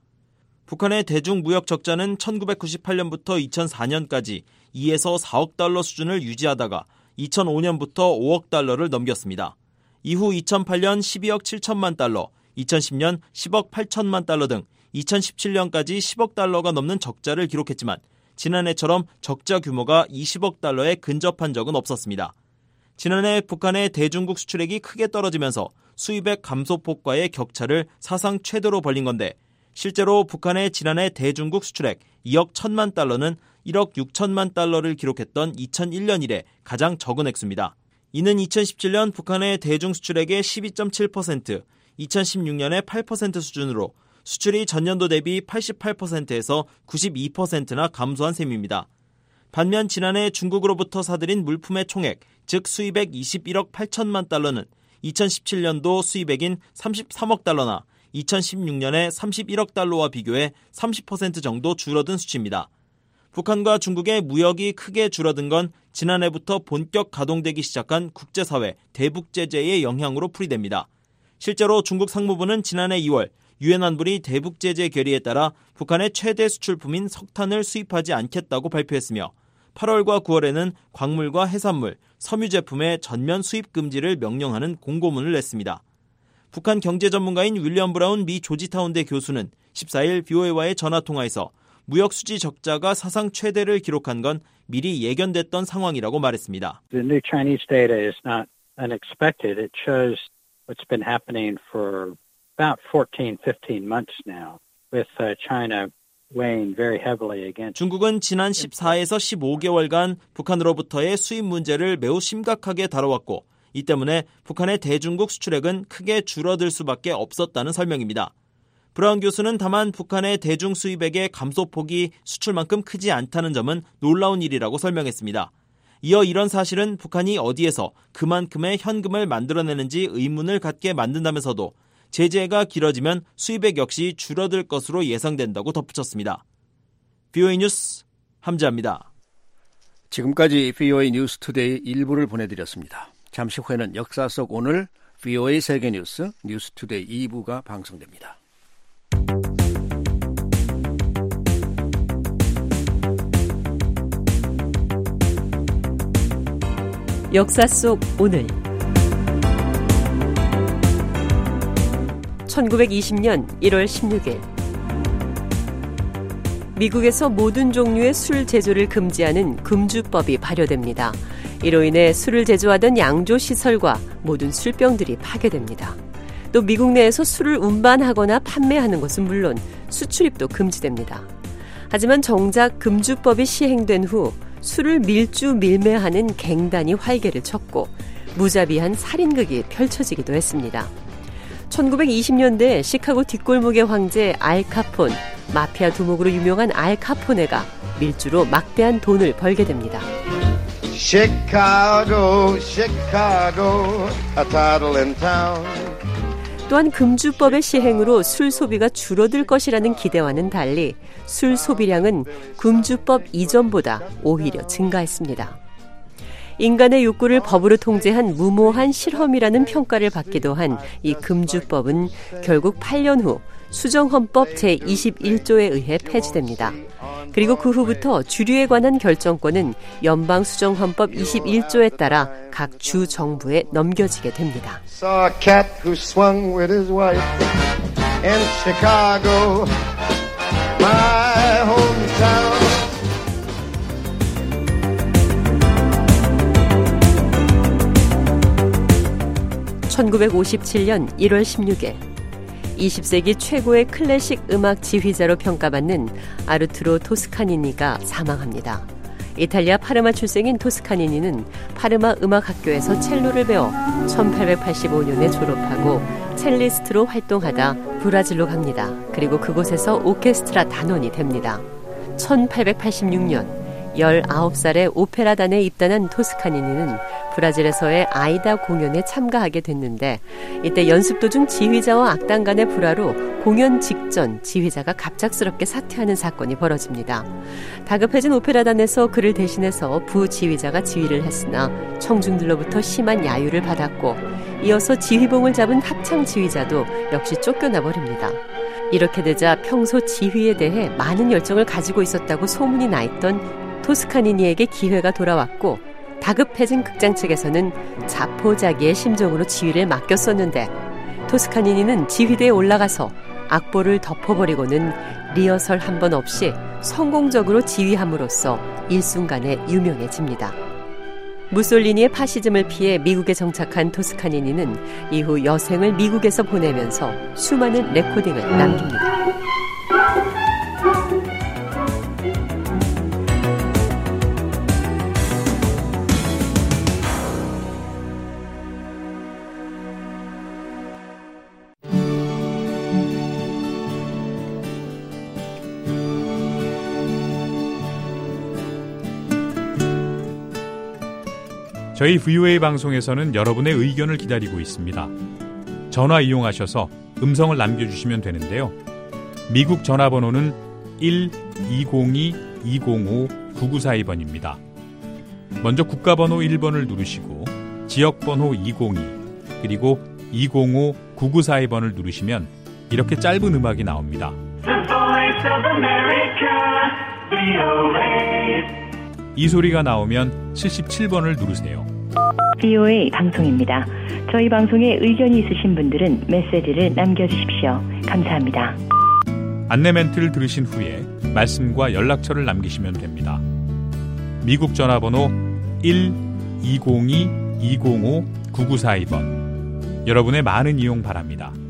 북한의 대중 무역 적자는 1998년부터 2004년까지 2에서 4억 달러 수준을 유지하다가 2005년부터 5억 달러를 넘겼습니다. 이후 2008년 12억 7천만 달러, 2010년 10억 8천만 달러 등 2017년까지 10억 달러가 넘는 적자를 기록했지만 지난해처럼 적자 규모가 20억 달러에 근접한 적은 없었습니다. 지난해 북한의 대중국 수출액이 크게 떨어지면서 수입액 감소폭과의 격차를 사상 최대로 벌린 건데 실제로 북한의 지난해 대중국 수출액 2억 1천만 달러는 1억 6천만 달러를 기록했던 2001년 이래 가장 적은 액수입니다. 이는 2017년 북한의 대중 수출액의 12.7%, 2016년의 8% 수준으로 수출이 전년도 대비 88%에서 92%나 감소한 셈입니다. 반면 지난해 중국으로부터 사들인 물품의 총액, 즉 수입액 21억 8천만 달러는 2017년도 수입액인 33억 달러나 2016년에 31억 달러와 비교해 30% 정도 줄어든 수치입니다. 북한과 중국의 무역이 크게 줄어든 건 지난해부터 본격 가동되기 시작한 국제사회 대북 제재의 영향으로 풀이됩니다. 실제로 중국 상무부는 지난해 2월 유엔 안보리 대북 제재 결의에 따라 북한의 최대 수출품인 석탄을 수입하지 않겠다고 발표했으며 8월과 9월에는 광물과 해산물, 섬유 제품의 전면 수입 금지를 명령하는 공고문을 냈습니다. 북한 경제 전문가인 윌리엄 브라운 미 조지타운대 교수는 14일 BOA와의 전화통화에서 무역 수지 적자가 사상 최대를 기록한 건 미리 예견됐던 상황이라고 말했습니다. The new Chinese data is not unexpected. It shows what's been happening for about 14, 15 months now with China weighing very heavily against. 중국은 지난 14에서 15개월간 북한으로부터의 수입 문제를 매우 심각하게 다뤄왔고 이 때문에 북한의 대중국 수출액은 크게 줄어들 수밖에 없었다는 설명입니다. 브라운 교수는 다만 북한의 대중 수입액의 감소폭이 수출만큼 크지 않다는 점은 놀라운 일이라고 설명했습니다. 이어 이런 사실은 북한이 어디에서 그만큼의 현금을 만들어내는지 의문을 갖게 만든다면서도 제재가 길어지면 수입액 역시 줄어들 것으로 예상된다고 덧붙였습니다. VOA 뉴스 함지아입니다. 지금까지 VOA 뉴스 투데이 1부를 보내드렸습니다. 잠시 후에는 역사 속 오늘 VOA 세계뉴스 뉴스 투데이 2부가 방송됩니다. 역사 속 오늘 1920년 1월 16일 미국에서 모든 종류의 술 제조를 금지하는 금주법이 발효됩니다. 이로 인해 술을 제조하던 양조시설과 모든 술병들이 파괴됩니다. 또 미국 내에서 술을 운반하거나 판매하는 것은 물론 수출입도 금지됩니다. 하지만 정작 금주법이 시행된 후 술을 밀주밀매하는 갱단이 활개를 쳤고 무자비한 살인극이 펼쳐지기도 했습니다. 1920년대 시카고 뒷골목의 황제 알 카폰, 마피아 두목으로 유명한 알 카포네가 밀주로 막대한 돈을 벌게 됩니다. Chicago, Chicago, a title in town. 또한 금주법의 시행으로 술 소비가 줄어들 것이라는 기대와는 달리 술 소비량은 금주법 이전보다 오히려 증가했습니다. 인간의 욕구를 법으로 통제한 무모한 실험이라는 평가를 받기도 한 이 금주법은 결국 8년 후 수정헌법 제21조에 의해 폐지됩니다. 그리고 그 후부터 주류에 관한 결정권은 연방수정헌법 21조에 따라 각 주 정부에 넘겨지게 됩니다. Saw a cat who swung with his wife in Chicago, my hometown. 1957년 1월 16일 20세기 최고의 클래식 음악 지휘자로 평가받는 아르투로 토스카니니가 사망합니다. 이탈리아 파르마 출생인 토스카니니는 파르마 음악학교에서 첼로를 배워 1885년에 졸업하고 첼리스트로 활동하다 브라질로 갑니다. 그리고 그곳에서 오케스트라 단원이 됩니다. 1886년 19살에 오페라단에 입단한 토스카니니는 브라질에서의 아이다 공연에 참가하게 됐는데 이때 연습 도중 지휘자와 악단 간의 불화로 공연 직전 지휘자가 갑작스럽게 사퇴하는 사건이 벌어집니다. 다급해진 오페라단에서 그를 대신해서 부지휘자가 지휘를 했으나 청중들로부터 심한 야유를 받았고 이어서 지휘봉을 잡은 합창 지휘자도 역시 쫓겨나 버립니다. 이렇게 되자 평소 지휘에 대해 많은 열정을 가지고 있었다고 소문이 나 있던 토스카니니에게 기회가 돌아왔고 다급해진 극장 측에서는 자포자기의 심정으로 지휘를 맡겼었는데 토스카니니는 지휘대에 올라가서 악보를 덮어버리고는 리허설 한 번 없이 성공적으로 지휘함으로써 일순간에 유명해집니다. 무솔리니의 파시즘을 피해 미국에 정착한 토스카니니는 이후 여생을 미국에서 보내면서 수많은 레코딩을 남깁니다. 저희 VOA 방송에서는 여러분의 의견을 기다리고 있습니다. 전화 이용하셔서 음성을 남겨주시면 되는데요. 미국 전화번호는 1-202-205-9942번입니다. 먼저 국가번호 1번을 누르시고 지역번호 202 그리고 205-9942번을 누르시면 이렇게 짧은 음악이 나옵니다. 이 소리가 나오면 77번을 누르세요. VOA 방송입니다. 저희 방송에 의견이 있으신 분들은 메시지를 남겨주십시오. 감사합니다. 안내 멘트를 들으신 후에 말씀과 연락처를 남기시면 됩니다. 미국 전화번호 1-202-205-9942번. 여러분의 많은 이용 바랍니다.